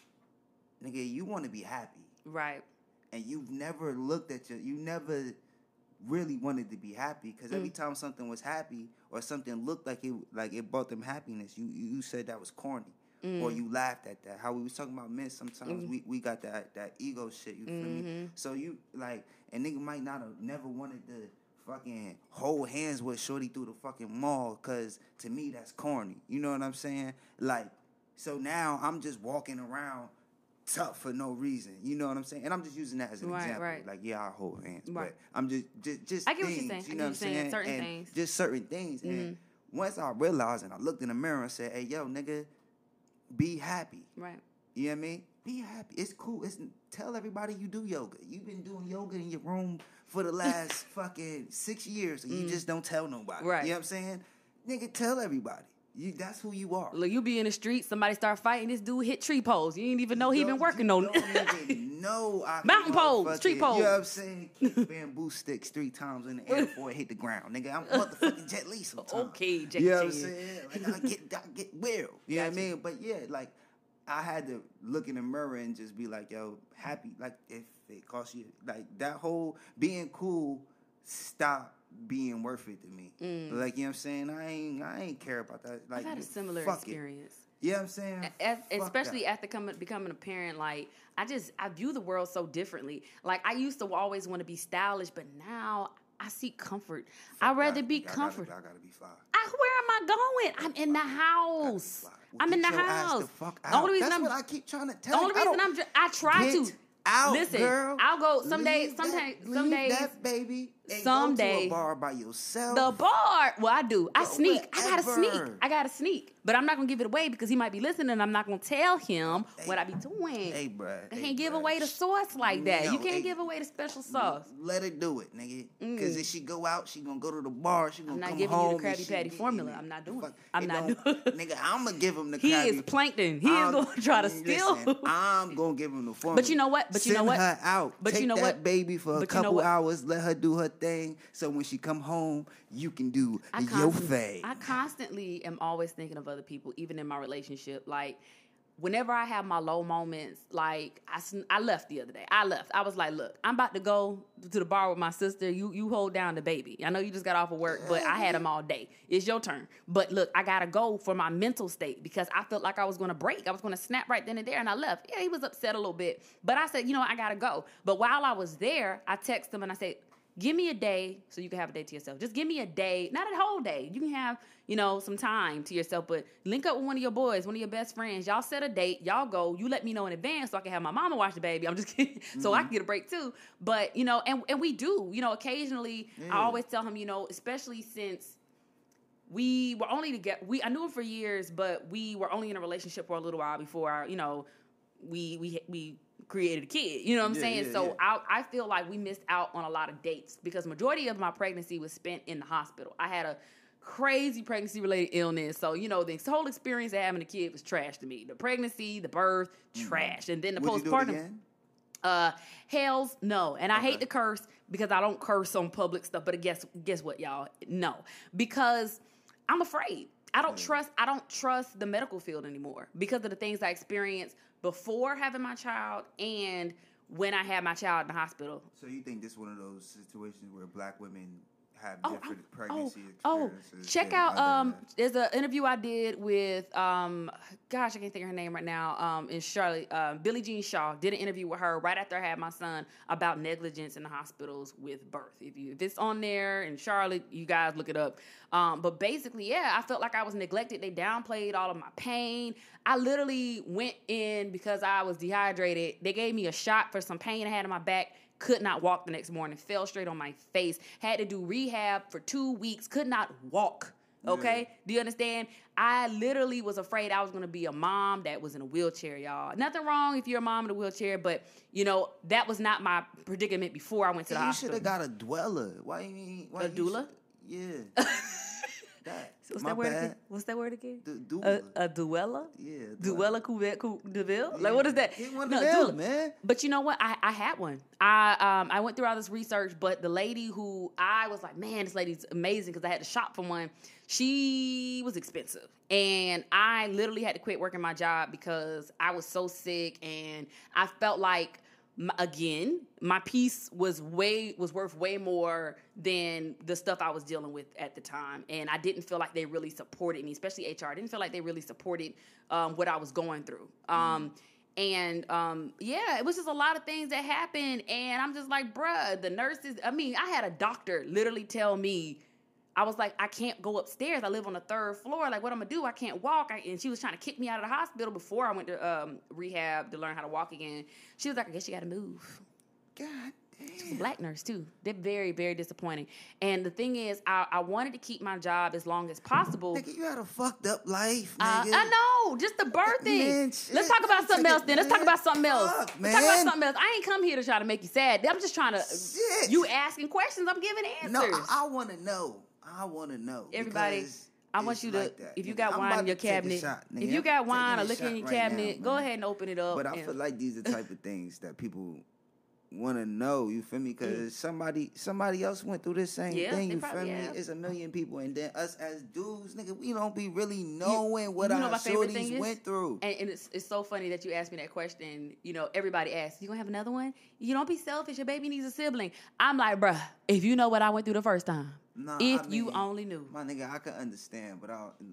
Speaker 3: nigga, you want to be happy.
Speaker 2: Right.
Speaker 3: And you've never you never really wanted to be happy, because every time something was happy or something looked like it brought them happiness, you said that was corny. Or you laughed at that. How we was talking about men, sometimes we got that ego shit, you feel me? So you, like, a nigga might not have never wanted to fucking hold hands with shorty through the fucking mall, because to me that's corny. You know what I'm saying? Like, so now I'm just walking around tough for no reason. You know what I'm saying? And I'm just using that as an example. Right. Like, yeah, I hold hands. Right. But I'm just
Speaker 2: I get
Speaker 3: things,
Speaker 2: what you're saying.
Speaker 3: You know what I'm saying?
Speaker 2: Certain things.
Speaker 3: Just certain things. And once I realized and I looked in the mirror and said, hey, yo, nigga, be happy.
Speaker 2: Right.
Speaker 3: You know what I mean? Be happy. It's cool. Tell everybody you do yoga. You've been doing yoga in your room for the last fucking 6 years, and you just don't tell nobody.
Speaker 2: Right.
Speaker 3: You know what I'm saying? Nigga, tell everybody. That's who you are.
Speaker 2: Look, you be in the street, somebody start fighting, this dude hit tree poles. You didn't even know he been working on it.
Speaker 3: Don't even know.
Speaker 2: Mountain poles, tree poles.
Speaker 3: You know what I'm saying? Kick bamboo sticks 3 times in the air before it hit the ground. Nigga, I'm motherfucking Jet Li sometimes.
Speaker 2: Okay, Jet Li.
Speaker 3: You know what I'm saying? Like, I get weird. You know what I mean? But yeah, like, I had to look in the mirror and just be like, yo, happy. Like, if it costs you, like, that whole being cool stopped being worth it to me. Like, you know what I'm saying? I ain't care about that. Like,
Speaker 2: I've had a similar experience.
Speaker 3: You know what I'm saying?
Speaker 2: Especially after becoming a parent, like, I view the world so differently. Like, I used to always want to be stylish, but now I seek comfort. I'd rather be comfort.
Speaker 3: I gotta be fly.
Speaker 2: Where am I going? I'm in the house. I'm in the
Speaker 3: Get your
Speaker 2: house.
Speaker 3: ass the fuck
Speaker 2: The only
Speaker 3: out.
Speaker 2: reason
Speaker 3: That's what I keep trying to tell
Speaker 2: The
Speaker 3: you.
Speaker 2: only reason I try to.
Speaker 3: Out,
Speaker 2: listen,
Speaker 3: girl.
Speaker 2: I'll go some
Speaker 3: Leave
Speaker 2: days.
Speaker 3: Leave
Speaker 2: Some days.
Speaker 3: that baby. And
Speaker 2: Some
Speaker 3: go to
Speaker 2: days.
Speaker 3: a bar by yourself.
Speaker 2: The bar. Well, I do. I
Speaker 3: Go
Speaker 2: sneak.
Speaker 3: wherever.
Speaker 2: I gotta sneak. But I'm not gonna give it away because he might be listening. And I'm not gonna tell him what I be doing.
Speaker 3: Hey, bruh.
Speaker 2: I can't give away the sauce like that.
Speaker 3: No,
Speaker 2: You can't give away the special sauce.
Speaker 3: Let her do it, nigga. Because if she go out, she gonna go to the bar. She gonna
Speaker 2: I'm not
Speaker 3: come
Speaker 2: giving
Speaker 3: home.
Speaker 2: you the Krabby Patty formula. I'm not doing it. I'm not doing it.
Speaker 3: Nigga, I'm gonna give him the
Speaker 2: He
Speaker 3: Krabby.
Speaker 2: is plankton. He is gonna try to steal.
Speaker 3: Listen, I'm gonna give him the formula.
Speaker 2: But you know what? But you know what?
Speaker 3: Send her out.
Speaker 2: But
Speaker 3: Take
Speaker 2: you know
Speaker 3: that
Speaker 2: what?
Speaker 3: baby for a
Speaker 2: But you know
Speaker 3: couple
Speaker 2: what?
Speaker 3: hours. Let her do her thing. So when she come home, you can do your thing.
Speaker 2: I constantly am always thinking of other people, even in my relationship. Like, whenever I have my low moments, like, I left the other day. I was like, look, I'm about to go to the bar with my sister. You hold down the baby. I know you just got off of work, but I had him all day. It's your turn. But look, I got to go for my mental state because I felt like I was going to break. I was going to snap right then and there, and I left. Yeah, he was upset a little bit. But I said, I got to go. But while I was there, I texted him and I said, give me a day so you can have a day to yourself. Just give me a day, not a whole day. You can have, some time to yourself, but link up with one of your boys, one of your best friends. Y'all set a date. Y'all go. You let me know in advance so I can have my mama watch the baby. I'm just kidding. So I can get a break too. But, and we do, occasionally I always tell him, especially since we were only together. I knew him for years, but we were only in a relationship for a little while before, we created a kid. You know what I'm saying? So I feel like we missed out on a lot of dates because majority of my pregnancy was spent in the hospital. I had a crazy pregnancy-related illness. So, the whole experience of having a kid was trash to me. The pregnancy, the birth, trash. And then the postpartum. Hells no. And I hate to curse because I don't curse on public stuff. But guess what, y'all? No. Because I'm afraid. I don't trust the medical field anymore because of the things I experienced before having my child and when I had my child in the hospital.
Speaker 3: So you think this is one of those situations where black women have different pregnancy experiences?
Speaker 2: Check out there's an interview I did with I can't think of her name right now, in Charlotte. Billie Jean Shaw did an interview with her right after I had my son about negligence in the hospitals with birth. If it's on there in Charlotte, you guys look it up. But basically, I felt like I was neglected. They downplayed all of my pain. I literally went in because I was dehydrated. They gave me a shot for some pain I had in my back. Could not walk the next morning. Fell straight on my face. Had to do rehab for 2 weeks. Could not walk. Okay? Yeah. Do you understand? I literally was afraid I was going to be a mom that was in a wheelchair, y'all. Nothing wrong if you're a mom in a wheelchair, but, that was not my predicament before I went to the hospital.
Speaker 3: You should have got a dweller. Why you mean?
Speaker 2: A doula?
Speaker 3: Yeah.
Speaker 2: So what's that word again?
Speaker 3: Doula.
Speaker 2: A duella?
Speaker 3: Yeah.
Speaker 2: Duella DeVille? Like, what is that?
Speaker 3: Get one of them, man.
Speaker 2: But you know what? I had one. I went through all this research, but the lady who I was like, man, this lady's amazing because I had to shop for one. She was expensive. And I literally had to quit working my job because I was so sick and I felt like, again, my peace was worth way more than the stuff I was dealing with at the time. And I didn't feel like they really supported me, especially HR. I didn't feel like they really supported what I was going through. It was just a lot of things that happened. And I'm just like, bruh, the nurses, I had a doctor literally tell me, I was like, I can't go upstairs. I live on the 3rd floor. Like, what I'm going to do? I can't walk. And she was trying to kick me out of the hospital before I went to rehab to learn how to walk again. She was like, I guess you got to move.
Speaker 3: God damn.
Speaker 2: She's a black nurse, too. They're very, very disappointing. And the thing is, I wanted to keep my job as long as possible.
Speaker 3: Nigga, you had a fucked up life, nigga.
Speaker 2: I know. Just the birthing.
Speaker 3: Man,
Speaker 2: Let's talk about something else then. Let's talk about something else.
Speaker 3: Fuck,
Speaker 2: Let's talk about something else. I ain't come here to try to make you sad. I'm just trying to...
Speaker 3: Shit.
Speaker 2: You asking questions, I'm giving answers.
Speaker 3: No, I want to know.
Speaker 2: Everybody, I want you to, like if you got wine in your cabinet, if you got wine or liquor in your cabinet, go ahead and open it up.
Speaker 3: But I feel like these are the type of things that people want to know, you feel me? Because somebody else went through this same thing, you feel me? It's a million people, and then us as dudes, nigga, we don't be really knowing what our shorties went through.
Speaker 2: And it's so funny that you asked me that question. Everybody asks, you gonna have another one? You don't be selfish, your baby needs a sibling. I'm like, bruh, if you know what I went through the first time, you only knew.
Speaker 3: My nigga, I can understand, but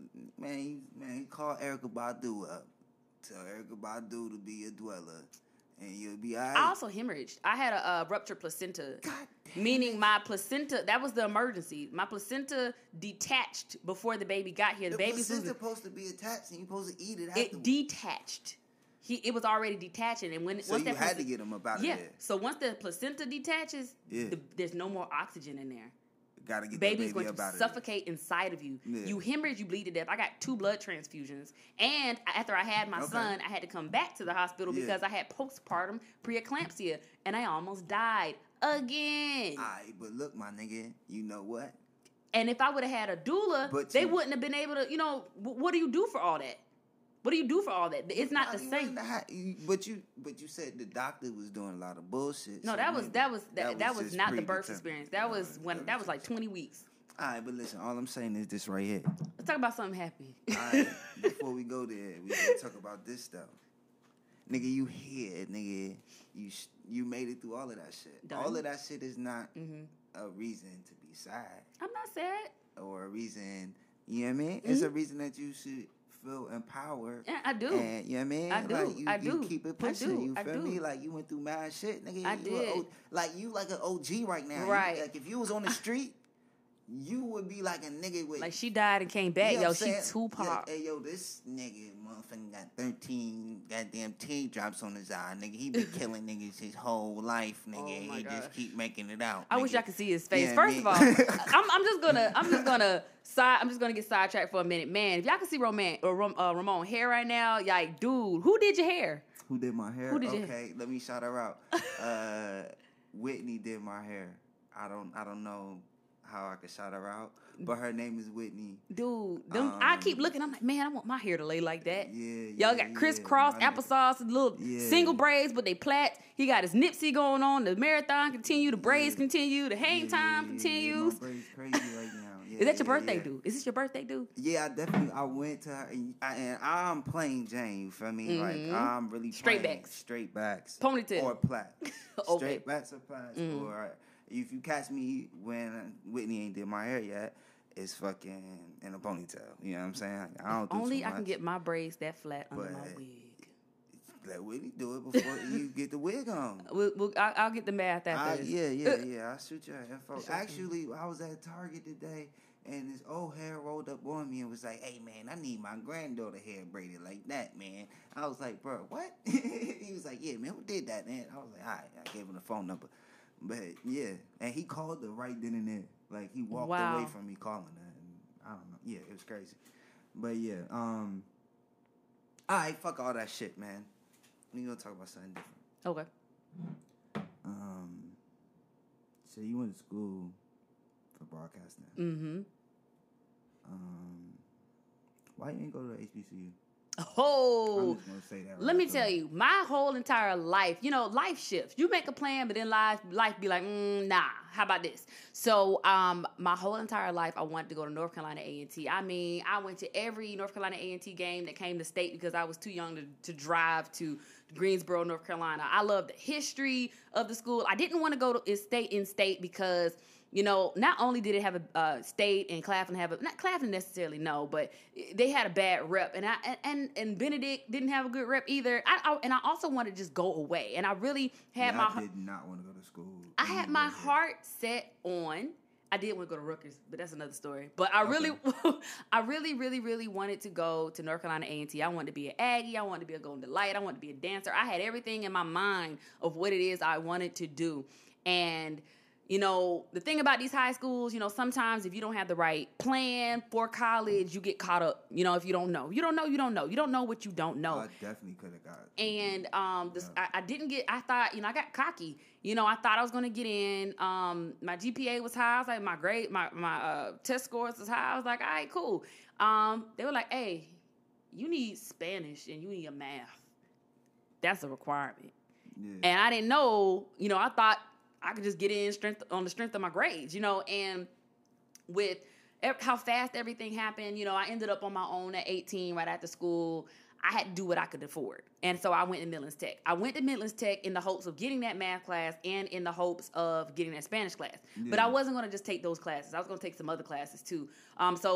Speaker 3: man, call Erykah Badu up. Tell Erykah Badu to be a dweller. and you'll be all right.
Speaker 2: I also hemorrhaged. I had a ruptured placenta, meaning my placenta, that was the emergency. My placenta detached before the baby got here.
Speaker 3: The placenta's supposed to be attached, and you're supposed to eat it afterwards.
Speaker 2: It detached. It was already detaching, and once
Speaker 3: you had to get him up out of there.
Speaker 2: So once the placenta detaches, there's no more oxygen in there.
Speaker 3: Gotta get
Speaker 2: baby's going to suffocate inside of you. Yeah. You hemorrhage, you bleed to death. I got 2 blood transfusions, and after I had my son, I had to come back to the hospital because I had postpartum preeclampsia, and I almost died again.
Speaker 3: Alright, but look, my nigga, you know what?
Speaker 2: And if I would have had a doula, they wouldn't have been able to. What do you do for all that? What do you do for all that? It's not the same.
Speaker 3: But you said the doctor was doing a lot of bullshit.
Speaker 2: No, that was not the birth experience. That was like 20 weeks.
Speaker 3: All right, but listen, all I'm saying is this right here.
Speaker 2: Let's talk about something happy.
Speaker 3: All right, before we go there, we gotta talk about this stuff. Nigga, you here, nigga. You made it through all of that shit. Done. All of that shit is not a reason to be sad.
Speaker 2: I'm not sad.
Speaker 3: Or a reason, you know what I mean? It's a reason that you should feel empowered.
Speaker 2: Yeah, I do.
Speaker 3: And you know what I mean?
Speaker 2: I do.
Speaker 3: You keep it pushing. You feel me? Like you went through mad shit, nigga.
Speaker 2: I did.
Speaker 3: You like an OG right now.
Speaker 2: Right.
Speaker 3: Like if you was on the street, you would be like a nigga with.
Speaker 2: Like she died and came back. Yo, she Tupac.
Speaker 3: Hey, yo, this nigga motherfucking got 13 goddamn teardrops on his eye, nigga. He been killing niggas his whole life, nigga.
Speaker 2: Oh
Speaker 3: he just keep making it out.
Speaker 2: I wish I could see his face. First of all, I'm just gonna get sidetracked for a minute, man. If y'all can see Ramon hair right now, like, dude, who did your hair?
Speaker 3: Who did my hair? Okay, let me shout her out. Whitney did my hair. I don't know how I could shout her out, but her name is Whitney.
Speaker 2: Dude, I keep looking. I'm like, man, I want my hair to lay like that.
Speaker 3: Yeah,
Speaker 2: y'all got crisscross applesauce, little single braids, but they plait. He got his Nipsey going on. The marathon continue. The braids continue. The hang time continues.
Speaker 3: My braids crazy right now.
Speaker 2: Is that your birthday due? Is this your birthday due?
Speaker 3: Yeah, I went to her, and I'm plain Jane. You feel me? Like I'm really
Speaker 2: straight backs,
Speaker 3: ponytail, or plaits. Straight backs or plaits, or. If you catch me when Whitney ain't did my hair yet, it's fucking in a ponytail. You know what I'm saying? I don't do
Speaker 2: only
Speaker 3: too much,
Speaker 2: I can get my braids that flat under my wig.
Speaker 3: Let Whitney do it before you get the wig on.
Speaker 2: I'll get the math after this.
Speaker 3: Yeah. I'll shoot your info. Actually, I was at Target today, and this old hair rolled up on me and was like, "Hey, man, I need my granddaughter hair braided like that, man." I was like, "Bro, what?" He was like, "Yeah, man, who did that, man?" I was like, "All right." I gave him the phone number. But yeah, and he called her right then and there. Like he walked away from me calling her, and I don't know. Yeah, it was crazy. But yeah, all right, fuck all that shit, man. We gonna talk about something different.
Speaker 2: Okay.
Speaker 3: So you went to school for broadcasting.
Speaker 2: Mm-hmm.
Speaker 3: Why you ain't go to HBCU?
Speaker 2: Oh,
Speaker 3: I'm just gonna say that.
Speaker 2: Let me tell you, my whole entire life, life shifts. You make a plan, but then life be like, nah. How about this? So, my whole entire life, I wanted to go to North Carolina A&T. I mean, I went to every North Carolina A&T game that came to state because I was too young to drive to Greensboro, North Carolina. I love the history of the school. I didn't want to go to state because, not only did it have a state and Claflin not Claflin necessarily, no, but they had a bad rep, and Benedict didn't have a good rep either. I also wanted to just go away, and I really had
Speaker 3: I did not want to go to school.
Speaker 2: I had my heart set on. I did want to go to Rutgers, but that's another story. But I really wanted to go to North Carolina A&T. I wanted to be an Aggie. I wanted to be a Golden Delight. I wanted to be a dancer. I had everything in my mind of what it is I wanted to do, and. The thing about these high schools, sometimes if you don't have the right plan for college, you get caught up, if you don't know. You don't know. You don't know. You don't know what you don't know.
Speaker 3: I definitely could have got it.
Speaker 2: And I didn't get, I thought, I got cocky. I thought I was going to get in. My GPA was high. I was like, my grade, my test scores was high. I was like, all right, cool. They were like, hey, you need Spanish and you need a math. That's a requirement. Yeah. And I didn't know, I thought, I could just get in on the strength of my grades, and with how fast everything happened, I ended up on my own at 18 right after school. I had to do what I could afford. And so I went to Midlands Tech. I went to Midlands Tech in the hopes of getting that math class and in the hopes of getting that Spanish class. Yeah. But I wasn't going to just take those classes. I was going to take some other classes too. So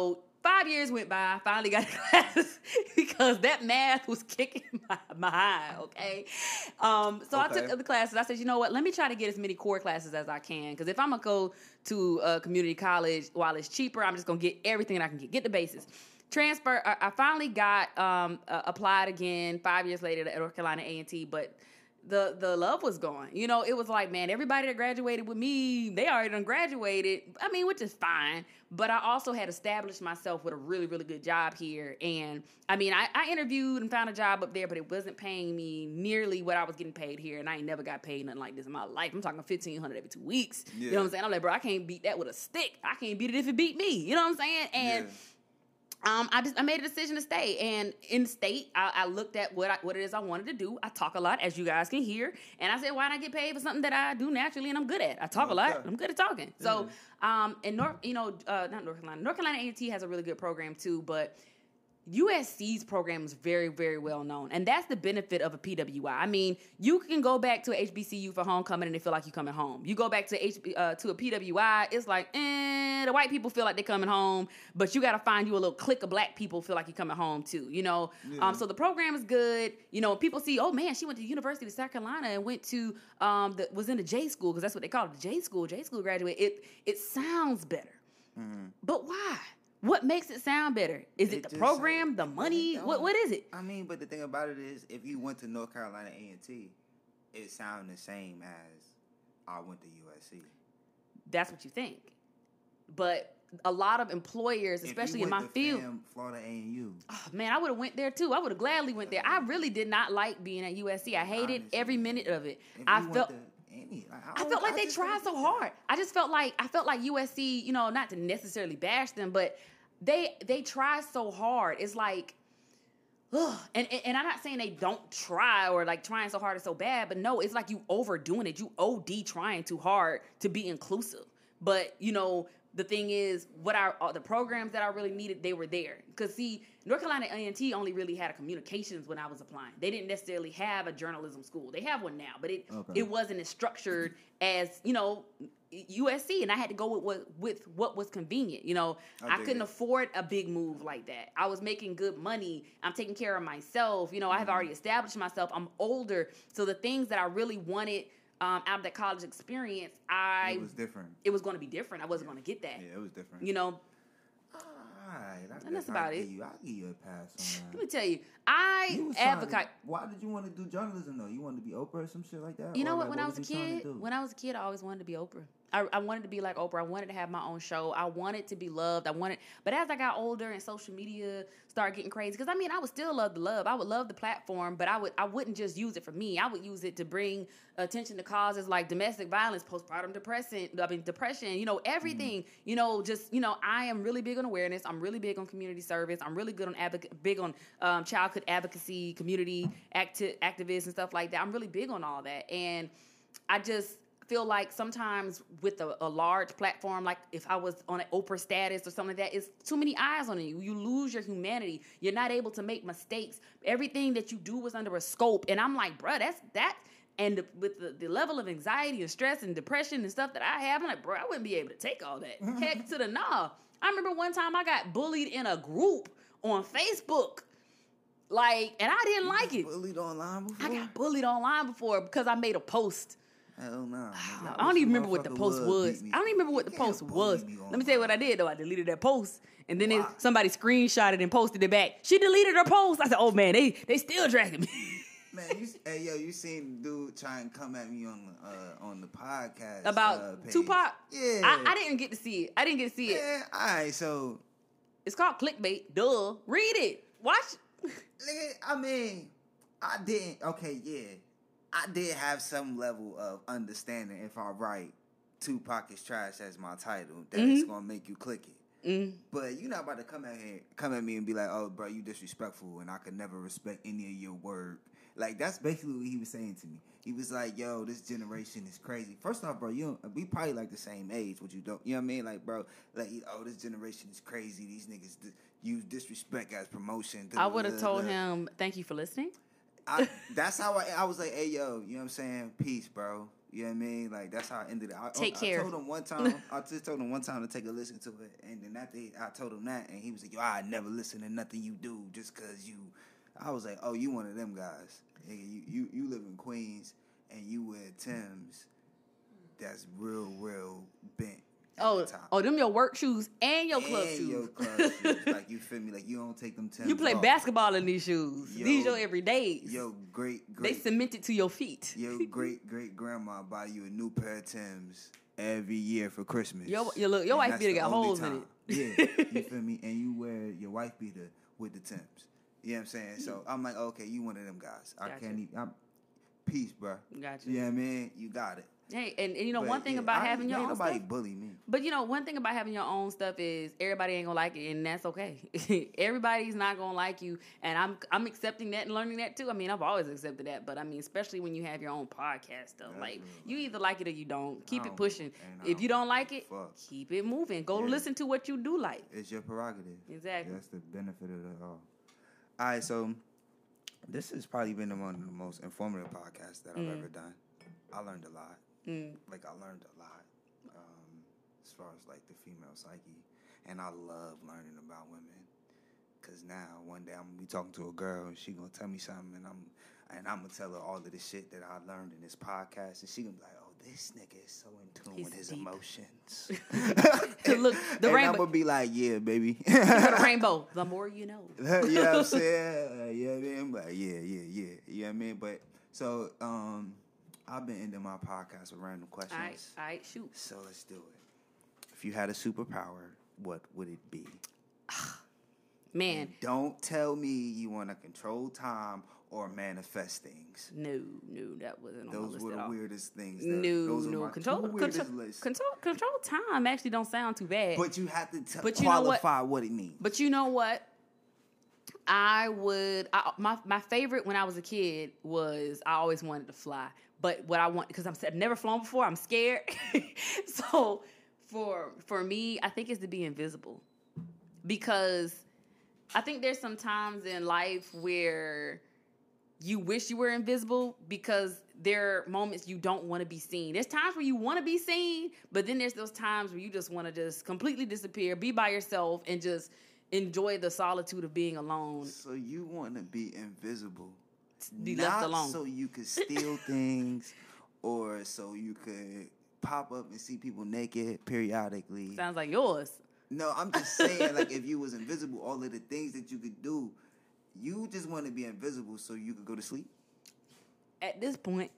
Speaker 2: 5 years went by. I finally got classes because that math was kicking my high, okay? So I took the classes. I said, you know what? Let me try to get as many core classes as I can, because if I'm going to go to a community college while it's cheaper, I'm just going to get everything I can get the basis. Transfer. I finally got applied again 5 years later at North Carolina A&T, but the love was gone. You know, it was like, man, everybody that graduated with me, they already done graduated. I mean, which is fine. But I also had established myself with a really, really good job here. And I mean, I interviewed and found a job up there, but it wasn't paying me nearly what I was getting paid here. And I ain't never got paid nothing like this in my life. I'm talking $1,500 every 2 weeks. Yeah. You know what I'm saying? I'm like, bro, I can't beat that with a stick. I can't beat it if it beat me. You know what I'm saying? And I made a decision to stay, and in state, I looked at what it is I wanted to do. I talk a lot, as you guys can hear, and I said, why not get paid for something that I do naturally and I'm good at? I talk a lot. I'm good at talking. So, in not North Carolina A&T has a really good program too, but USC's program is very, very well known, and that's the benefit of a PWI. I mean, you can go back to a HBCU for homecoming and they feel like you're coming home. You go back to a PWI, it's like, the white people feel like they're coming home, but you got to find you a little clique of black people feel like you're coming home too, you know? Yeah. So the program is good. You know, people see, oh man, she went to the University of South Carolina and went to, was in the J school, because that's what they call it, the J school graduate. It sounds better. Mm-hmm. But why? What makes it sound better? Is it the program, the money? What is it?
Speaker 3: I mean, but the thing about it is, if you went to North Carolina A&T, it sounds the same as I went to USC.
Speaker 2: That's what you think. But a lot of employers, especially in my field,
Speaker 3: Florida A&U.
Speaker 2: Oh, man, I would have went there too. I would have gladly went there. I really did not like being at USC. I hated every minute of it. I felt like they tried so hard. I felt like USC, you know, not to necessarily bash them, but they try so hard. It's like, ugh. And I'm not saying they don't try or like trying so hard is so bad, but no, it's like you overdoing it. You OD trying too hard to be inclusive. But, you know, the thing is, the programs that I really needed, they were there. Because, see, North Carolina A&T only really had a communications when I was applying. They didn't necessarily have a journalism school. They have one now, but it wasn't as structured as, you know, USC. And I had to go with what was convenient. You know, I couldn't afford a big move like that. I was making good money. I'm taking care of myself. You know, I have already established myself. I'm older. So the things that I really wanted out of that college experience, it was different. It was going to be different. I wasn't going to get that.
Speaker 3: Yeah, it was different.
Speaker 2: You know.
Speaker 3: Alright,
Speaker 2: and that's about it.
Speaker 3: I'll give you a pass on that.
Speaker 2: Let me tell you, I advocate.
Speaker 3: Why did you want to do journalism though? You wanted to be Oprah or some shit like that?
Speaker 2: You know what? When I was a kid, I always wanted to be Oprah. I wanted to be like Oprah. I wanted to have my own show. I wanted to be loved. But as I got older and social media started getting crazy, because I mean, I would still love the love. I would love the platform, but I wouldn't just use it for me. I would use it to bring attention to causes like domestic violence, postpartum depression, you know, everything. You know, just, you know, I am really big on awareness. I'm really big on community service. I'm really good on big on childhood advocacy, community activists and stuff like that. I'm really big on all that, and I just feel like sometimes with a large platform, like if I was on an Oprah status or something like that, it's too many eyes on you. You lose your humanity. You're not able to make mistakes. Everything that you do is under a scope. And I'm like, bruh, that's that. And with the level of anxiety and stress and depression and stuff that I have, I'm like, bro, I wouldn't be able to take all that. Heck to the nah. I remember one time I got bullied in a group on Facebook. Like, and I didn't like it.
Speaker 3: Bullied online before?
Speaker 2: I got bullied online before because I made a post.
Speaker 3: Hell no.
Speaker 2: I don't even remember what the post was. I don't even remember what the post was. Let me tell you what I did, though. I deleted that post. And then somebody screenshotted and posted it back. She deleted her post. I said, oh, man, they still dragging me.
Speaker 3: Man, you seen the dude try and come at me on the podcast
Speaker 2: about
Speaker 3: page.
Speaker 2: Tupac?
Speaker 3: Yeah.
Speaker 2: I didn't get to see it.
Speaker 3: Yeah, all right, so.
Speaker 2: It's called clickbait. Duh. Read it. Watch.
Speaker 3: I mean, I didn't. Okay, yeah. I did have some level of understanding if I write Tupac is trash as my title, that it's going to make you click it. Mm. But you're not about to come at me and be like, oh, bro, you disrespectful and I could never respect any of your work. Like, that's basically what he was saying to me. He was like, yo, this generation is crazy. First off, bro, we probably like the same age, what you don't, you know what I mean? Like, bro, like, oh, this generation is crazy. These niggas use disrespect as promotion.
Speaker 2: I would have told him, thank you for listening.
Speaker 3: That's how I was like, hey, yo, you know what I'm saying? Peace, bro. You know what I mean? Like, that's how I ended it.
Speaker 2: Take care.
Speaker 3: I told him one time, to take a listen to it. And then that day, I told him that. And he was like, yo, I never listen to nothing you do just because you. I was like, oh, you one of them guys. You live in Queens and you wear Timbs. That's real bent.
Speaker 2: Them your work shoes and your club shoes.
Speaker 3: Your club shoes. Like, you feel me? Like, you don't take them Timbs
Speaker 2: You play basketball in these shoes. These your everydays.
Speaker 3: Yo, great.
Speaker 2: They cemented to your feet.
Speaker 3: Your great grandma buy you a new pair of Timbs every year for Christmas.
Speaker 2: Your wife beater got holes in it.
Speaker 3: Yeah, you feel me? And you wear your wife beater with the Timbs. You know what I'm saying? So I'm like, okay, you one of them guys.
Speaker 2: Gotcha.
Speaker 3: I can't even. Peace, bro.
Speaker 2: Gotcha.
Speaker 3: You know what I mean? You got it.
Speaker 2: Hey, and you know, one thing about having your own
Speaker 3: nobody
Speaker 2: stuff.
Speaker 3: bully me.
Speaker 2: But you know, one thing about having your own stuff is everybody ain't gonna like it, and that's okay. Everybody's not gonna like you, and I'm accepting that and learning that too. I mean, I've always accepted that, but I mean, especially when you have your own podcast stuff, like you either like it or you don't. Keep it pushing. If you don't like it, keep it moving. Go listen to what you do like.
Speaker 3: It's your prerogative.
Speaker 2: Exactly.
Speaker 3: That's the benefit of it all. All right, so this has probably been one of the most informative podcasts that I've ever done. I learned a lot. Like, I learned a lot as far as, like, the female psyche. And I love learning about women. Because now, one day, I'm going to be talking to a girl, and she going to tell me something, and I'm going to tell her all of the shit that I learned in this podcast. And she going to be like, oh, this nigga is so in tune with his
Speaker 2: deep
Speaker 3: emotions.
Speaker 2: Look, the
Speaker 3: and
Speaker 2: rainbow.
Speaker 3: I'm going to be like, yeah, baby.
Speaker 2: The rainbow. The more you know.
Speaker 3: You know what I'm saying? Yeah, man. Like, yeah. You know what I mean? But, so, I've been ending my podcast with random questions.
Speaker 2: All right, shoot.
Speaker 3: So let's do it. If you had a superpower, what would it be?
Speaker 2: Man.
Speaker 3: And don't tell me you want to control time or manifest things.
Speaker 2: No, that wasn't on my list
Speaker 3: Those were
Speaker 2: at
Speaker 3: the
Speaker 2: all.
Speaker 3: weirdest things.
Speaker 2: No. Control time actually don't sound too bad.
Speaker 3: But you have to
Speaker 2: qualify
Speaker 3: what it means.
Speaker 2: But you know what? My favorite when I was a kid was I always wanted to fly. But what I want, because I've never flown before, I'm scared. So for me, I think it's to be invisible. Because I think there's some times in life where you wish you were invisible because there are moments you don't want to be seen. There's times where you want to be seen, but then there's those times where you just want to just completely disappear, be by yourself, and just enjoy the solitude of being alone.
Speaker 3: So you want to be invisible.
Speaker 2: Be left alone.
Speaker 3: Not so you could steal things or so you could pop up and see people naked periodically.
Speaker 2: Sounds like yours.
Speaker 3: No, I'm just saying, like, if you was invisible, all of the things that you could do, you just want to be invisible so you could go to sleep?
Speaker 2: At this point.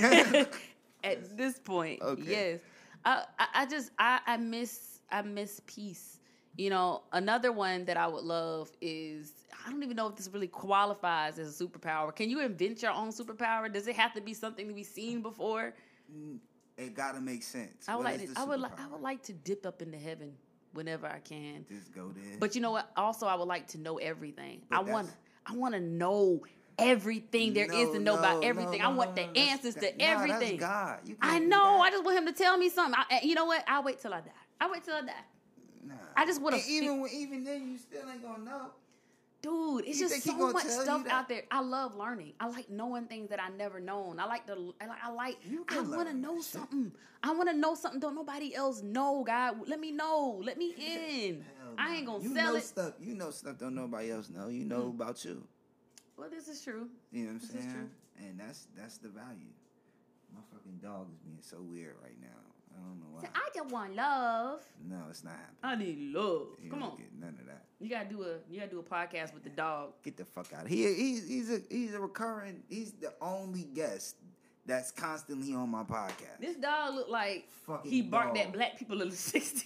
Speaker 2: Okay. Yes. I miss peace. You know, another one that I would love is, I don't even know if this really qualifies as a superpower. Can you invent your own superpower? Does it have to be something to be seen before?
Speaker 3: It gotta make sense.
Speaker 2: I would like to dip up into heaven whenever I can.
Speaker 3: Just go there.
Speaker 2: But you know what? Also, I would like to know everything. I want to know everything there is to know about everything. I want the answers to everything.
Speaker 3: That's God.
Speaker 2: I know. I just want him to tell me something. You know what? I'll wait till I die.
Speaker 3: Nah.
Speaker 2: I just want to.
Speaker 3: Even then, you still ain't gonna know.
Speaker 2: Dude, it's just so much stuff out there. I love learning. I like knowing things that I never known. I want to know something. I want to know something don't nobody else know, God. Let me know. Let me in. I ain't gonna sell it.
Speaker 3: You know stuff don't nobody else know. You know about you.
Speaker 2: Well, this is true.
Speaker 3: You know what I'm saying? Is true. And that's the value. My fucking dog is being so weird right now. I don't know why.
Speaker 2: I just want love.
Speaker 3: No, it's not happening.
Speaker 2: I need love. Come on.
Speaker 3: Get none of that.
Speaker 2: You gotta do a podcast with the dog.
Speaker 3: Get the fuck out of here. He's a recurring. He's the only guest that's constantly on my podcast.
Speaker 2: This dog look like
Speaker 3: fucking
Speaker 2: he barked
Speaker 3: dog.
Speaker 2: at black people in the 60s.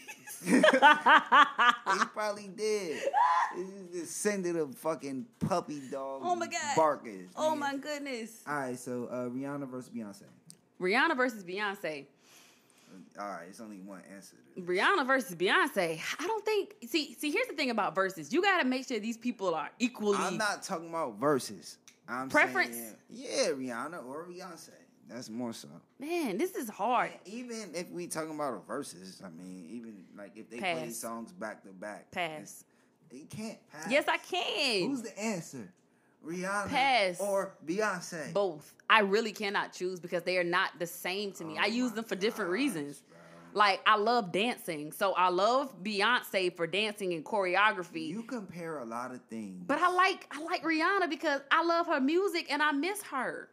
Speaker 3: He probably did. This descendant of fucking puppy dog.
Speaker 2: Oh my God.
Speaker 3: Barkers.
Speaker 2: Oh my goodness.
Speaker 3: All right, so Rihanna versus Beyonce.
Speaker 2: Rihanna versus Beyonce.
Speaker 3: All right, it's only one answer to this.
Speaker 2: Rihanna versus Beyonce. I don't think. See. Here's the thing about verses. You got to make sure these people are equally.
Speaker 3: I'm not talking about verses. I'm
Speaker 2: preference.
Speaker 3: Saying, yeah, Rihanna or Beyonce. That's more so.
Speaker 2: Man, this is hard.
Speaker 3: Even if we talking about a verses, I mean, even like if they play songs back to back.
Speaker 2: Pass.
Speaker 3: You can't pass.
Speaker 2: Yes, I can.
Speaker 3: Who's the answer? Rihanna or Beyonce?
Speaker 2: Both. I really cannot choose because they are not the same to me. I use them for different reasons. Bro. Like, I love dancing. So I love Beyonce for dancing and choreography.
Speaker 3: You compare a lot of things.
Speaker 2: But I like Rihanna because I love her music and I miss her.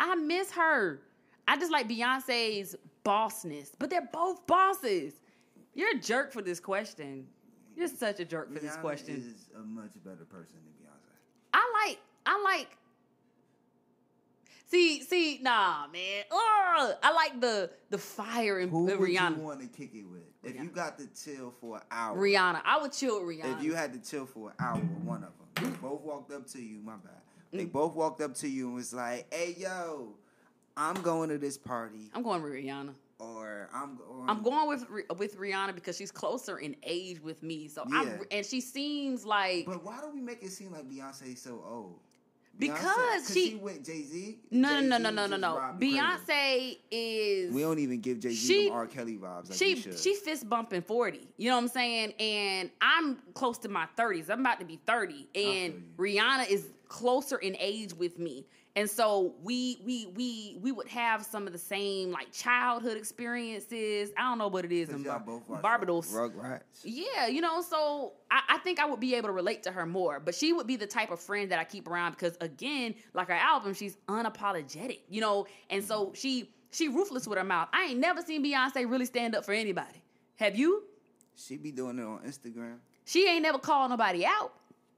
Speaker 2: I just like Beyonce's bossness. But they're both bosses. You're a jerk for this question. You're such a jerk for this question.
Speaker 3: Rihanna is a much better person than Beyonce.
Speaker 2: I like. See, nah, man. Ugh, I like the fire in Rihanna.
Speaker 3: Who would you want to kick it with? Rihanna. If you got to chill for an hour.
Speaker 2: Rihanna. I would chill with Rihanna.
Speaker 3: If you had to chill for an hour with one of them. They both walked up to you, my bad. They both walked up to you and was like, hey, yo, I'm going to this party.
Speaker 2: I'm going with Rihanna.
Speaker 3: Or
Speaker 2: I'm going with Rihanna because she's closer in age with me. So yeah. And she seems like.
Speaker 3: But why do we make it seem like Beyonce's so old?
Speaker 2: Because she
Speaker 3: went Jay-Z.
Speaker 2: No. Beyonce is.
Speaker 3: We don't even give Jay-Z them R. Kelly vibes. Like
Speaker 2: she fist bumping 40. You know what I'm saying? And I'm close to my 30s. I'm about to be 30, and Rihanna is closer in age with me. And so we would have some of the same like childhood experiences. I don't know what it is in Barbados.
Speaker 3: Rugrats.
Speaker 2: Yeah, so I think I would be able to relate to her more. But she would be the type of friend that I keep around because again, like her album, she's unapologetic. And so she ruthless with her mouth. I ain't never seen Beyonce really stand up for anybody. Have you?
Speaker 3: She be doing it on Instagram.
Speaker 2: She ain't never called nobody out.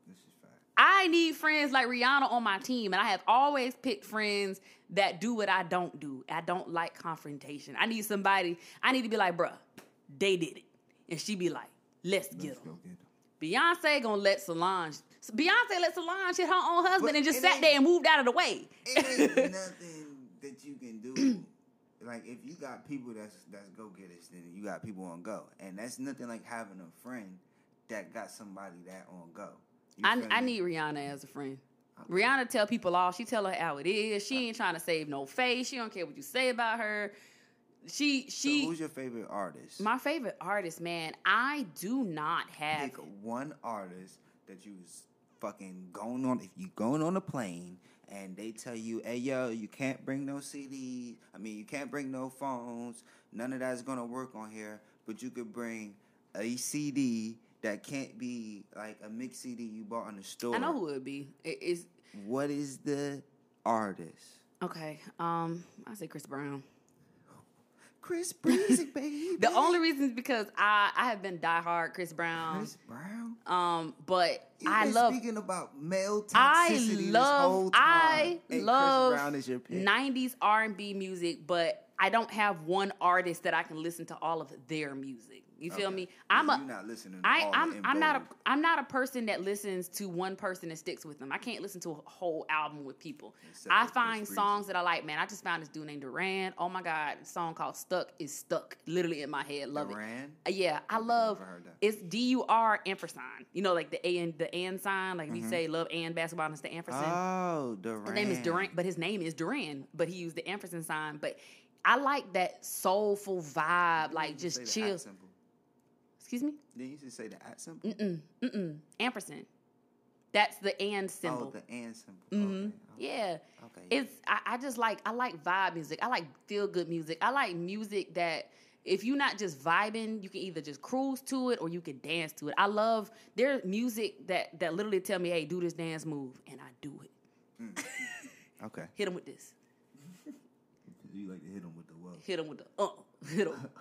Speaker 2: I need friends like Rihanna on my team, and I have always picked friends that do what I don't do. I don't like confrontation. I need to be like, bruh, they did it. And she be like, let's get them. Beyonce gonna let Solange hit her own husband and just sat there and moved out of the way.
Speaker 3: It ain't nothing that you can do. Like, if you got people that's go-getters, then you got people on go. And that's nothing like having a friend that got somebody that on go.
Speaker 2: I need Rihanna as a friend. Okay. Rihanna tell people all. She tell her how it is. She ain't trying to save no face. She don't care what you say about her. So
Speaker 3: who's your favorite artist?
Speaker 2: My favorite artist, man. I do not have.
Speaker 3: Pick one artist that you was fucking going on. If you going on a plane and they tell you, hey, yo, you can't bring no CDs. You can't bring no phones. None of that's gonna work on here. But you could bring a CD that can't be like a mix CD you bought in the store.
Speaker 2: I know who it would be.
Speaker 3: What is the artist?
Speaker 2: Okay, I say Chris Brown.
Speaker 3: Chris Breezy, baby.
Speaker 2: The only reason is because I have been diehard Chris Brown.
Speaker 3: Chris Brown.
Speaker 2: But
Speaker 3: I love speaking about male toxicity this whole time.
Speaker 2: I love
Speaker 3: Chris Brown is your pick.
Speaker 2: 90s R&B music, but I don't have one artist that I can listen to all of their music. You feel me?
Speaker 3: You're not listening to
Speaker 2: I'm not a person that listens to one person and sticks with them. I can't listen to a whole album with people. I find songs that I like, man. I just found this dude named Duran. Oh my God, a song called Stuck is stuck literally in my head. Love
Speaker 3: Duran?
Speaker 2: It. Yeah, I love it's DUR ampersand. Like the and sign, like we say love and basketball, and it's the ampersand.
Speaker 3: Oh, Duran.
Speaker 2: His name is Duran, but his name is Duran, but he used the ampersand sign. But I like that soulful vibe, like just chill. Excuse me?
Speaker 3: Did you just say the at symbol?
Speaker 2: Ampersand. That's the and symbol.
Speaker 3: Oh, the and symbol.
Speaker 2: Mm-hmm. Okay. Yeah. Okay. I like vibe music. I like feel good music. I like music that if you're not just vibing, you can either just cruise to it or you can dance to it. I love there's music that literally tell me, hey, do this dance move, and I do it.
Speaker 3: Okay.
Speaker 2: Hit them with this.
Speaker 3: You like to hit them with the what?
Speaker 2: Hit them with the hit them.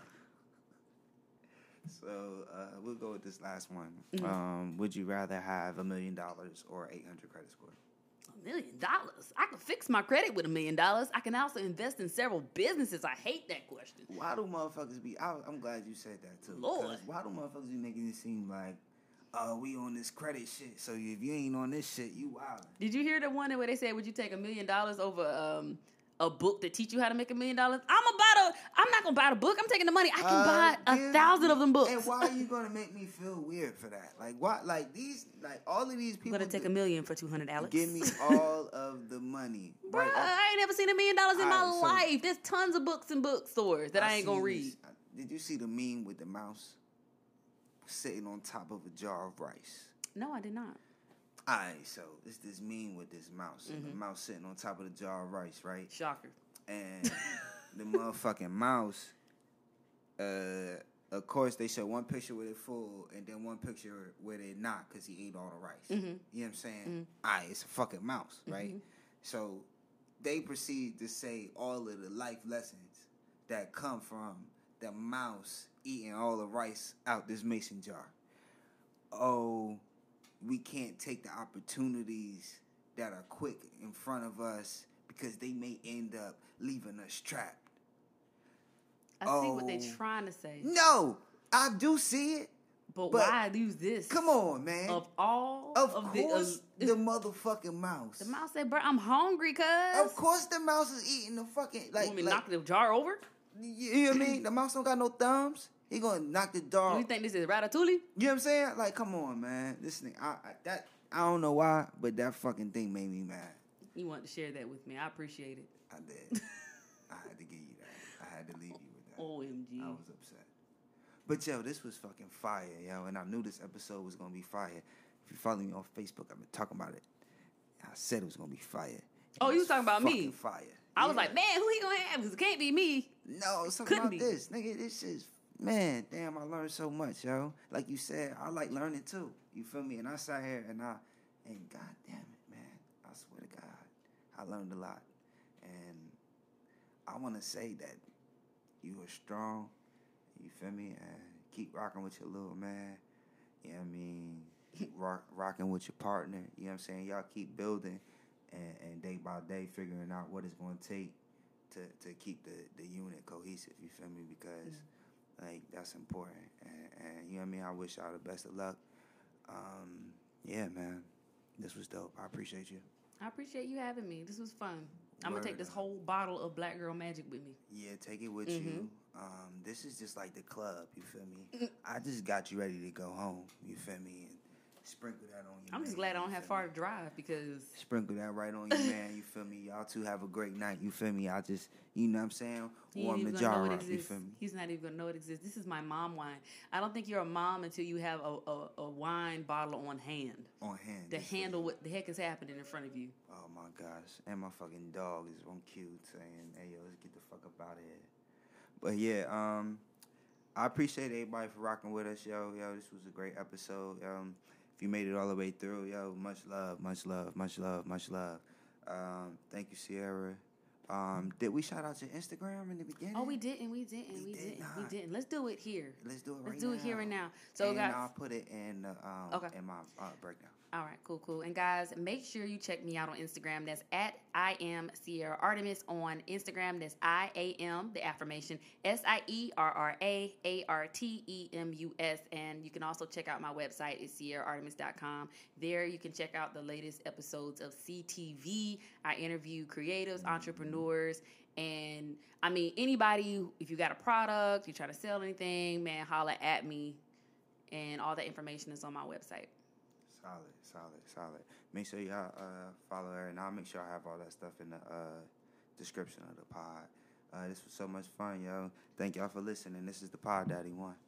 Speaker 3: So we'll go with this last one. Mm-hmm. Would you rather have $1 million or 800 credit score?
Speaker 2: $1 million? I can fix my credit with $1 million. I can also invest in several businesses. I hate that question.
Speaker 3: Why do motherfuckers be? I'm glad you said that too.
Speaker 2: Lord,
Speaker 3: why do motherfuckers be making it seem like, we on this credit shit? So if you ain't on this shit, you wild.
Speaker 2: Did you hear the one where they said, would you take $1 million over a book that teach you how to make $1 million? I'm not gonna buy the book. I'm taking the money. I can buy 1,000 of them books.
Speaker 3: And why are you gonna make me feel weird for that? Like what? Like all of these people.
Speaker 2: I'm gonna take $1 million for 200, Alex.
Speaker 3: Give me all of the money,
Speaker 2: bro. Right? I ain't never seen $1 million in my life. There's tons of books in bookstores that I ain't gonna read.
Speaker 3: Did you see the meme with the mouse sitting on top of a jar of rice?
Speaker 2: No, I did not.
Speaker 3: Alright, so it's this meme with this mouse. And the mouse sitting on top of the jar of rice, right?
Speaker 2: Shocker.
Speaker 3: And the motherfucking mouse, of course, they show one picture with it full and then one picture with it not because he ate all the rice. You know what I'm saying? Alright, it's a fucking mouse, right? So they proceed to say all of the life lessons that come from the mouse eating all the rice out this mason jar. Oh, we can't take the opportunities that are quick in front of us because they may end up leaving us trapped.
Speaker 2: I see what they're trying to say.
Speaker 3: No, I do see it.
Speaker 2: But why use this?
Speaker 3: Come on, man.
Speaker 2: Of all
Speaker 3: of course, the motherfucking mouse.
Speaker 2: The mouse said, bro, I'm hungry, cuz.
Speaker 3: Of course the mouse is eating the fucking...
Speaker 2: You want me to knock the jar over?
Speaker 3: You know what I mean? The mouse don't got no thumbs. He gonna knock the jar.
Speaker 2: You think this is Ratatouille?
Speaker 3: You know what I'm saying? Like, come on, man. This thing, I don't know why, but that fucking thing made me mad.
Speaker 2: You wanted to share that with me. I appreciate it.
Speaker 3: I did. I had to give you that. I had to leave you with that.
Speaker 2: OMG.
Speaker 3: I was upset. But, yo, this was fucking fire, yo. And I knew this episode was going to be fire. If you follow me on Facebook, I've been talking about it. I said it was going to be fire.
Speaker 2: Oh, you was talking about me?
Speaker 3: Fire.
Speaker 2: I was like, man, who he going to have? Because it can't be me.
Speaker 3: No, something about this. Nigga, this is... Man, damn, I learned so much, yo. Like you said, I like learning too. You feel me? And I sat here and god damn it, man. I swear to God, I learned a lot. And I want to say that you are strong, you feel me? And keep rocking with your little man. You know what I mean? Keep rocking with your partner. You know what I'm saying? Y'all keep building and day by day figuring out what it's going to take to keep the unit cohesive. You feel me? Because... Like, that's important. And you know what I mean? I wish y'all the best of luck. Yeah, man. This was dope. I appreciate you.
Speaker 2: I appreciate you having me. This was fun. I'm going to take this whole bottle of Black Girl Magic with me.
Speaker 3: Yeah, take it with you. This is just like the club, you feel me? I just got you ready to go home, you feel me? And sprinkle that on you.
Speaker 2: I'm just glad I don't have far to drive because...
Speaker 3: Sprinkle that right on you, man, you feel me? Y'all two have a great night, you feel me? I just, you know what I'm saying? Warm the jar up, you feel me?
Speaker 2: He's not even going to know it exists. This is my mom wine. I don't think you're a mom until you have a wine bottle on hand.
Speaker 3: On hand.
Speaker 2: To handle what the heck is happening in front of you.
Speaker 3: Oh, my gosh. And my fucking dog is on cue saying, hey, yo, let's get the fuck up out of here. But, yeah, I appreciate everybody for rocking with us, yo. Yo, this was a great episode. If you made it all the way through, yo, much love, much love, much love, much love. Thank you, Sierra. Did we shout out your Instagram in the beginning?
Speaker 2: Oh, we didn't. We didn't. Let's do it here.
Speaker 3: Let's do it right now.
Speaker 2: Let's do it here and now. So,
Speaker 3: and
Speaker 2: guys,
Speaker 3: I'll put it in in my breakdown.
Speaker 2: All right, cool. And guys, make sure you check me out on Instagram. That's at I am Sierra Artemis on Instagram. That's I-AM, the affirmation, SIERRAARTEMUS. And you can also check out my website. It's sierraartemis.com. There you can check out the latest episodes of CTV. I interview creatives, entrepreneurs, and I mean, anybody, if you got a product, you try to sell anything, man, holla at me. And all that information is on my website.
Speaker 3: Solid. Make sure y'all follow her, and I'll make sure I have all that stuff in the description of the pod. This was so much fun, yo. Thank y'all for listening. This is the Pod Daddy 1.